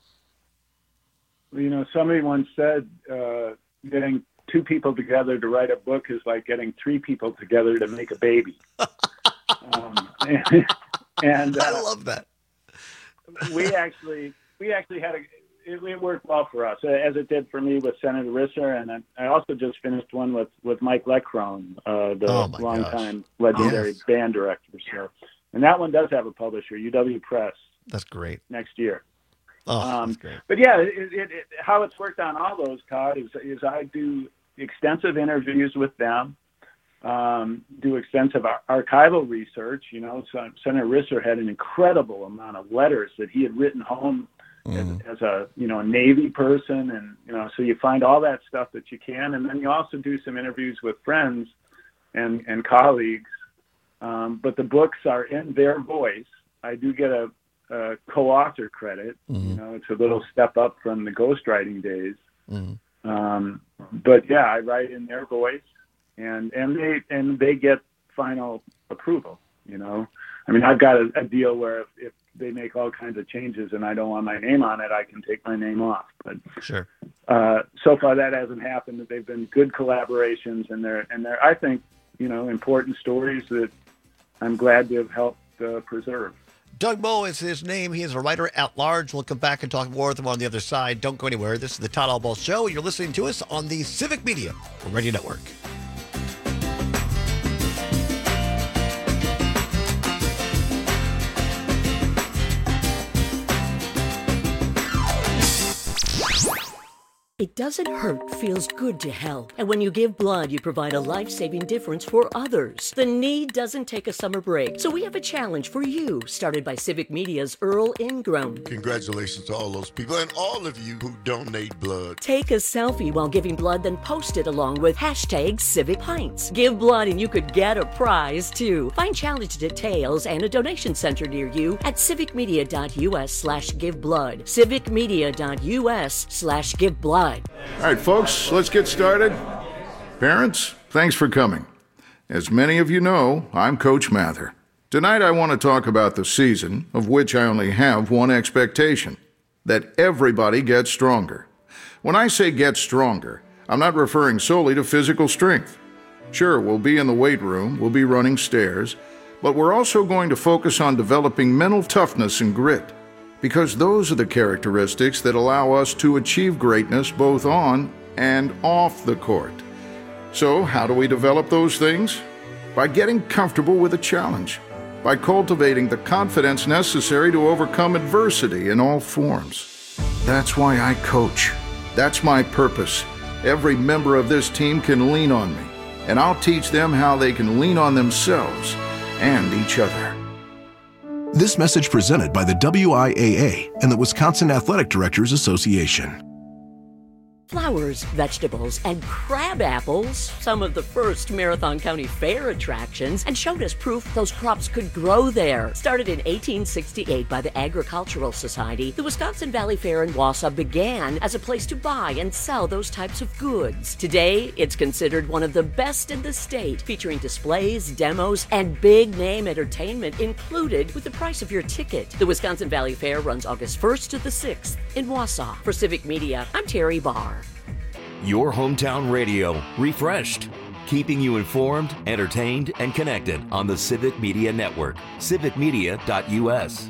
You know, somebody once said uh, getting two people together to write a book is like getting three people together to make a baby. um, and, And uh, I love that. we actually we actually had a it, it worked well for us, as it did for me with Senator Risser, and I, I also just finished one with, with Mike Leckrone, uh, the oh longtime legendary yes. band director. So, and that one does have a publisher, U W Press. That's great. Next year. Oh, um, that's great. But yeah, it, it, it, how it's worked on all those, Todd, is is I do extensive interviews with them. Um, do extensive ar- archival research. You know, so Senator Risser had an incredible amount of letters that he had written home mm. as, as a, you know, a Navy person. And, you know, so you find all that stuff that you can. And then you also do some interviews with friends and, and colleagues. Um, but the books are in their voice. I do get a, a co-author credit. Mm. You know, it's a little step up from the ghostwriting days. Mm. Um, but yeah, I write in their voice. And and they and they get final approval. You know, I mean, I've got a, a deal where if, if they make all kinds of changes and I don't want my name on it, I can take my name off. But sure, uh, so far that hasn't happened. They've been good collaborations, and they're and they're I think you know important stories that I'm glad to have helped uh, preserve. Doug Moe is his name. He is a writer at large. We'll come back and talk more with him on the other side. Don't go anywhere. This is the Todd Albaugh Show. You're listening to us on the Civic Media Radio Network. It doesn't hurt, feels good to help. And when you give blood, you provide a life-saving difference for others. The need doesn't take a summer break. So we have a challenge for you, started by Civic Media's Earl Ingram. Congratulations to all those people and all of you who donate blood. Take a selfie while giving blood, then post it along with hashtag Civic Pints. Give blood and you could get a prize, too. Find challenge details and a donation center near you at civicmedia.us slash give blood. civicmedia.us slash give blood. All right, folks, let's get started. Parents, thanks for coming. As many of you know, I'm Coach Mather. Tonight I want to talk about the season, of which I only have one expectation, that everybody gets stronger. When I say get stronger, I'm not referring solely to physical strength. Sure, we'll be in the weight room, we'll be running stairs, but we're also going to focus on developing mental toughness and grit, because those are the characteristics that allow us to achieve greatness both on and off the court. So, how do we develop those things? By getting comfortable with a challenge, by cultivating the confidence necessary to overcome adversity in all forms. That's why I coach. That's my purpose. Every member of this team can lean on me, and I'll teach them how they can lean on themselves and each other. This message presented by the W I A A and the Wisconsin Athletic Directors Association. Flowers, vegetables, and crab apples, some of the first Marathon County Fair attractions, and showed us proof those crops could grow there. Started in eighteen sixty-eight by the Agricultural Society, the Wisconsin Valley Fair in Wausau began as a place to buy and sell those types of goods. Today, it's considered one of the best in the state, featuring displays, demos, and big-name entertainment included with the price of your ticket. The Wisconsin Valley Fair runs August first to the sixth in Wausau. For Civic Media, I'm Terry Barr. Your hometown radio, refreshed, keeping you informed, entertained, and connected on the Civic Media Network, civic media dot U S.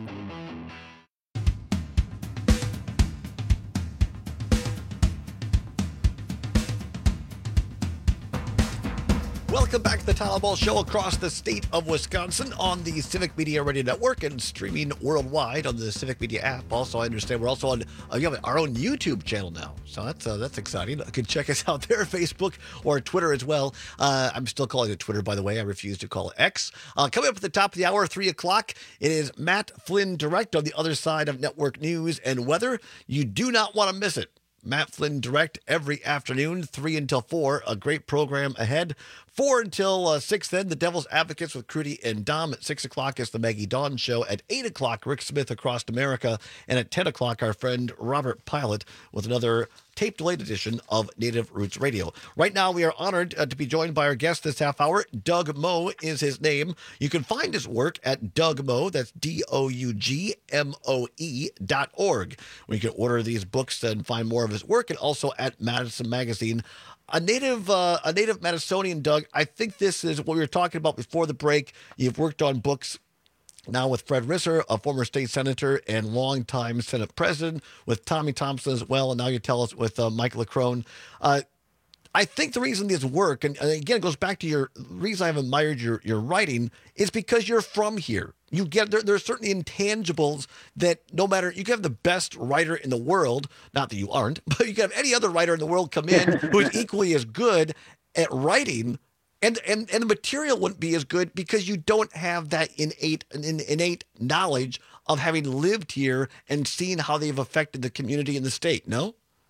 Welcome back to the Tyler Ball Show across the state of Wisconsin on the Civic Media Radio Network and streaming worldwide on the Civic Media app. Also, I understand we're also on uh, you have our own YouTube channel now, so that's uh, that's exciting. You can check us out there, Facebook or Twitter as well. Uh, I'm still calling it Twitter, by the way. I refuse to call it X. Uh, coming up at the top of the hour, three o'clock, it is Matt Flynn Direct on the other side of network news and weather. You do not want to miss it. Matt Flynn Direct every afternoon, three until four. A great program ahead. four until uh, six then, the Devil's Advocates with Crudy and Dom. At six o'clock is the Maggie Dawn Show. At eight o'clock, Rick Smith Across America. And at ten o'clock, our friend Robert Pilot with another tape-delayed edition of Native Roots Radio. Right now, we are honored uh, to be joined by our guest this half hour. Doug Moe is his name. You can find his work at Doug Moe, that's D O U G M O E dot org. We can order these books and find more of his work, and also at Madison Magazine. A native, uh, a native Madisonian, Doug, I think this is what we were talking about before the break. You've worked on books now with Fred Risser, a former state senator and longtime Senate president, with Tommy Thompson as well, and now you tell us with uh, Mike LaCrone. Uh, I think the reason these work, and, and again, it goes back to your reason I've admired your, your writing, is because you're from here. You get there. There are certain intangibles that no matter, you can have the best writer in the world, not that you aren't, but you can have any other writer in the world come in who is equally as good at writing, and and and the material wouldn't be as good because you don't have that innate innate knowledge of having lived here and seen how they've affected the community and the state. No.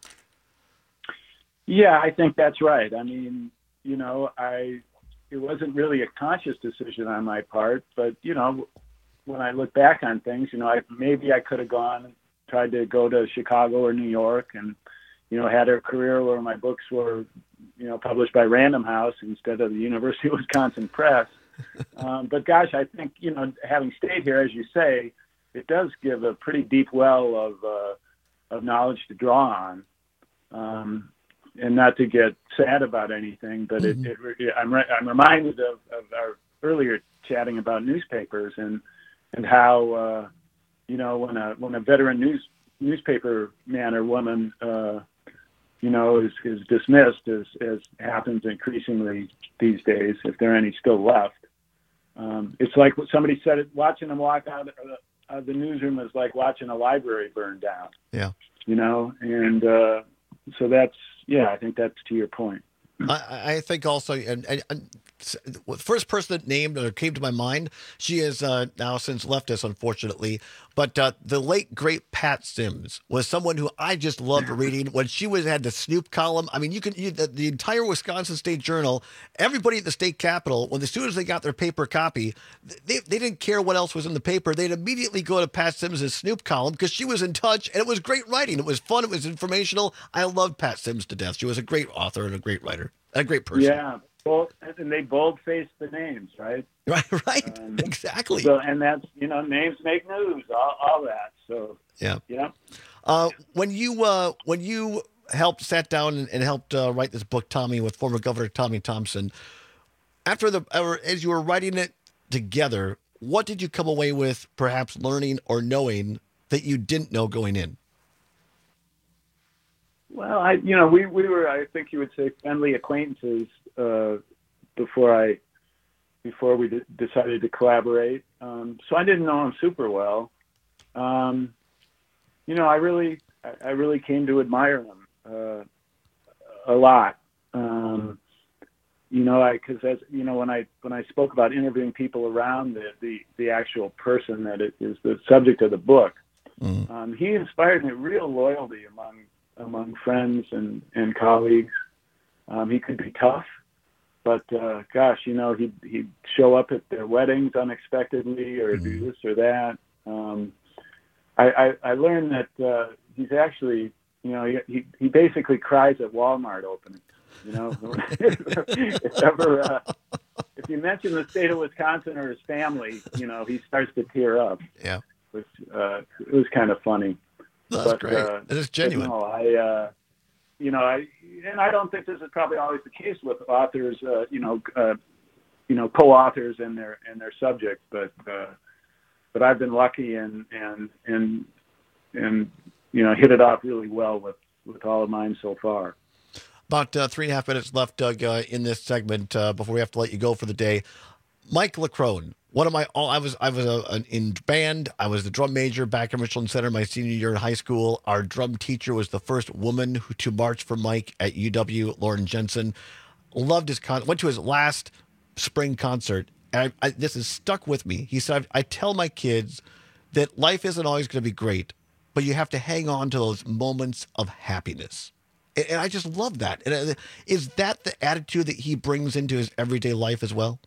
Yeah, I think that's right. I mean, you know, I it wasn't really a conscious decision on my part, but you know, when I look back on things, you know, I, maybe I could have gone and tried to go to Chicago or New York and, you know, had a career where my books were, you know, published by Random House instead of the University of Wisconsin Press. Um, but gosh, I think, you know, having stayed here, as you say, it does give a pretty deep well of, uh, of knowledge to draw on. Um, and not to get sad about anything, but mm-hmm. it, it, I'm, re- I'm reminded of, of our earlier chatting about newspapers and, and how, uh, you know, when a, when a veteran news newspaper man or woman, uh, you know, is, is dismissed, as, as happens increasingly these days, if there are any still left. Um, it's like what somebody said, it, watching them walk out of the newsroom is like watching a library burn down. Yeah. You know, and uh, so that's, yeah, I think that's to your point. I, I think also, and, and, and the first person that named or came to my mind, she is uh, now since left us, unfortunately, but uh, the late, great Pat Sims was someone who I just loved reading. When she was had the Snoop column, I mean, you can you, the, the entire Wisconsin State Journal, everybody at the state capitol, when as soon as they got their paper copy, they, they didn't care what else was in the paper. They'd immediately go to Pat Sims' Snoop column because she was in touch, and it was great writing. It was fun. It was informational. I loved Pat Sims to death. She was a great author and a great writer, and a great person. Yeah. Bold, and they bold-faced the names, right? Right, right, um, exactly. So, and that's, you know, names make news, all, all that. So, yeah, yeah. Uh, when you uh, when you helped sat down and, and helped uh, write this book, Tommy, with former Governor Tommy Thompson, After the, or as you were writing it together, what did you come away with, perhaps learning or knowing that you didn't know going in? Well, I, you know, we, we were, I think you would say, friendly acquaintances uh, before I, before we d- decided to collaborate. Um, so I didn't know him super well. Um, you know, I really, I, I really came to admire him uh, a lot. Um, you know, I, cause as, you know, when I, when I spoke about interviewing people around the, the, the actual person that it is the subject of the book, mm. um, he inspired me real loyalty among, among friends and, and colleagues. Um, he could be tough, but, uh, gosh, you know, he'd, he'd show up at their weddings unexpectedly or mm. do this or that. Um, I, I, I learned that, uh, he's actually, you know, he, he, he basically cries at Walmart openings. You know, if ever, uh, if you mention the state of Wisconsin or his family, you know, he starts to tear up. Yeah. Which, uh, it was kind of funny. That's but, great. Uh, it is genuine. No, I, uh, you know, I, and I don't think this is probably always the case with authors, uh, you know, uh, you know, co-authors and their, and their subject, but, uh, but I've been lucky and, and, and, and, you know, hit it off really well with, with all of mine so far. About uh, three and a half minutes left, Doug, uh, in this segment uh, before we have to let you go for the day. Mike Leckrone, one of my, oh, I was I was a, an, in band. I was the drum major back in Richland Center my senior year in high school. Our drum teacher was the first woman who to march for Mike at U W, Lauren Jensen. Loved his con. Went to his last spring concert, and I, I, this has stuck with me. He said, I, I tell my kids that life isn't always going to be great, but you have to hang on to those moments of happiness. And I just love that. And is that the attitude that he brings into his everyday life as well?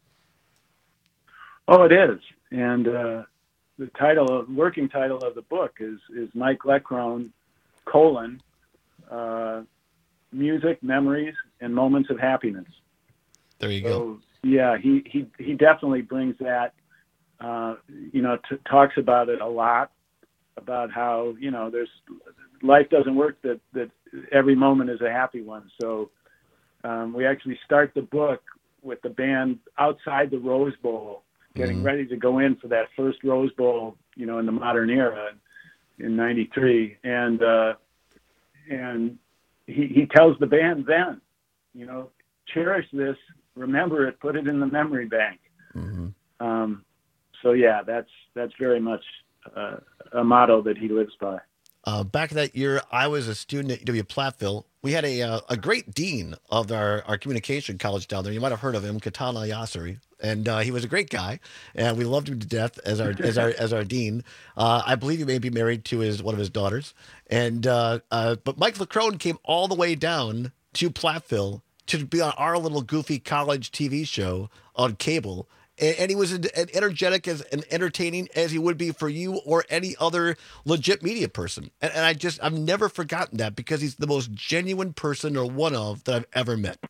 Oh, it is. And uh, the title, working title of the book is is Mike Leckrone, colon, uh, music, memories, and moments of happiness. There you so, go. Yeah, he, he, he definitely brings that, uh, you know, t- talks about it a lot, about how, you know, there's life doesn't work that, that every moment is a happy one. So um, we actually start the book with the band outside the Rose Bowl, getting mm-hmm. ready to go in for that first Rose Bowl, you know, in the modern era in ninety-three. And, uh, and he, he tells the band then, you know, cherish this, remember it, put it in the memory bank. Mm-hmm. Um, so yeah, that's, that's very much uh, a motto that he lives by. Uh, back that year, I was a student at U W Platteville. We had a uh, a great dean of our, our communication college down there. You might have heard of him, Katana Yasuri, and uh, he was a great guy, and we loved him to death as our as our as our dean. Uh, I believe he may be married to his one of his daughters, and uh, uh, but Mike Leckrone came all the way down to Platteville to be on our little goofy college T V show on cable. And he was as energetic as and entertaining as he would be for you or any other legit media person. And, and I just, I've never forgotten that because he's the most genuine person or one of that I've ever met.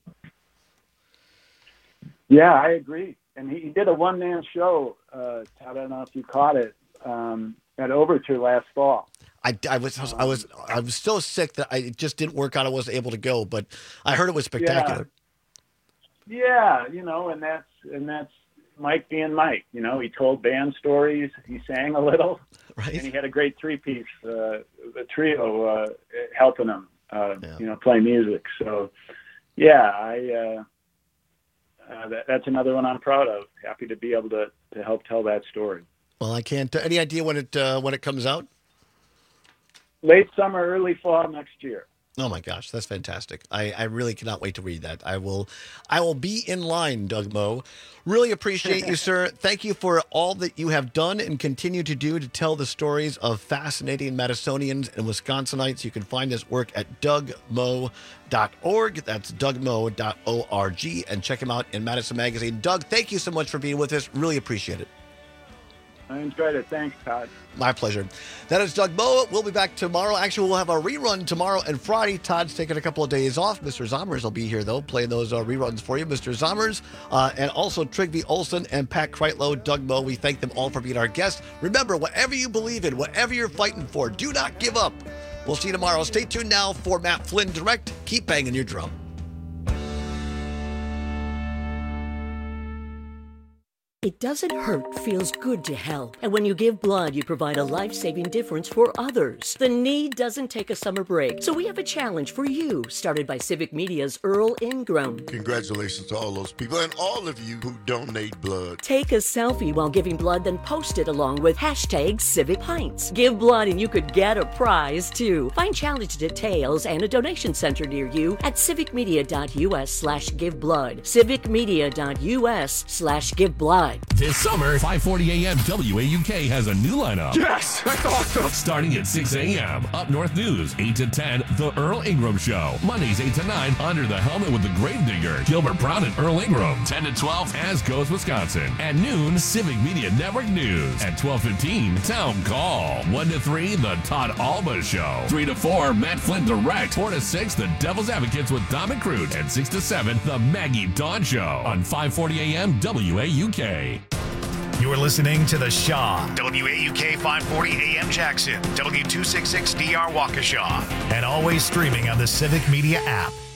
Yeah, I agree. And he, he did a one-man show, uh, I don't know if you caught it, um, at Overture last fall. I, I was I was I was so sick that I it just didn't work out. I wasn't able to go, but I heard it was spectacular. Yeah, yeah you know, and that's and that's Mike being Mike. You know, he told band stories, he sang a little, right. And he had a great three-piece, uh, a trio uh, helping him, uh, yeah. you know, play music. So, yeah, I uh, uh, that, that's another one I'm proud of. Happy to be able to, to help tell that story. Well, I can't. Uh, any idea when it uh, when it comes out? Late summer, early fall next year. Oh my gosh, that's fantastic. I, I really cannot wait to read that. I will I will be in line, Doug Moe. Really appreciate you, sir. Thank you for all that you have done and continue to do to tell the stories of fascinating Madisonians and Wisconsinites. You can find his work at doug moe dot org. That's doug moe dot org. And check him out in Madison Magazine. Doug, thank you so much for being with us. Really appreciate it. I enjoyed it. Thanks, Todd. My pleasure. That is Doug Moe. We'll be back tomorrow. Actually, we'll have a rerun tomorrow and Friday. Todd's taking a couple of days off. Mister Zommers will be here, though, playing those uh, reruns for you. Mister Zommers, uh, and also Trygve Olsen and Pat Kreitlow, Doug Moe. We thank them all for being our guests. Remember, whatever you believe in, whatever you're fighting for, do not give up. We'll see you tomorrow. Stay tuned now for Matt Flynn Direct. Keep banging your drum. It doesn't hurt, feels good to help. And when you give blood, you provide a life-saving difference for others. The need doesn't take a summer break. So we have a challenge for you, started by Civic Media's Earl Ingram. Congratulations to all those people and all of you who donate blood. Take a selfie while giving blood, then post it along with hashtag Civic Pints. Give blood and you could get a prize, too. Find challenge details and a donation center near you at civicmedia.us slash give blood. civicmedia.us slash give blood. This summer, five forty a.m. W A U K has a new lineup. Yes, that's awesome. Starting at six a.m. Up North News, eight to ten, The Earl Ingram Show. Mondays, eight to nine, Under the Helmet with the Grave Digger, Gilbert Brown and Earl Ingram. ten to twelve, As Goes Wisconsin. At noon, Civic Media Network News. At twelve fifteen, Town Call. one to three, The Todd Alba Show. three to four, Matt Flynn Direct. four to six, The Devil's Advocates with Dom and Crute. And six to seven, The Maggie Dawn Show. On five forty a.m. W A U K. You're listening to The Shaw. W A U K five forty A M Jackson. W two sixty-six D R Waukesha. And always streaming on the Civic Media app.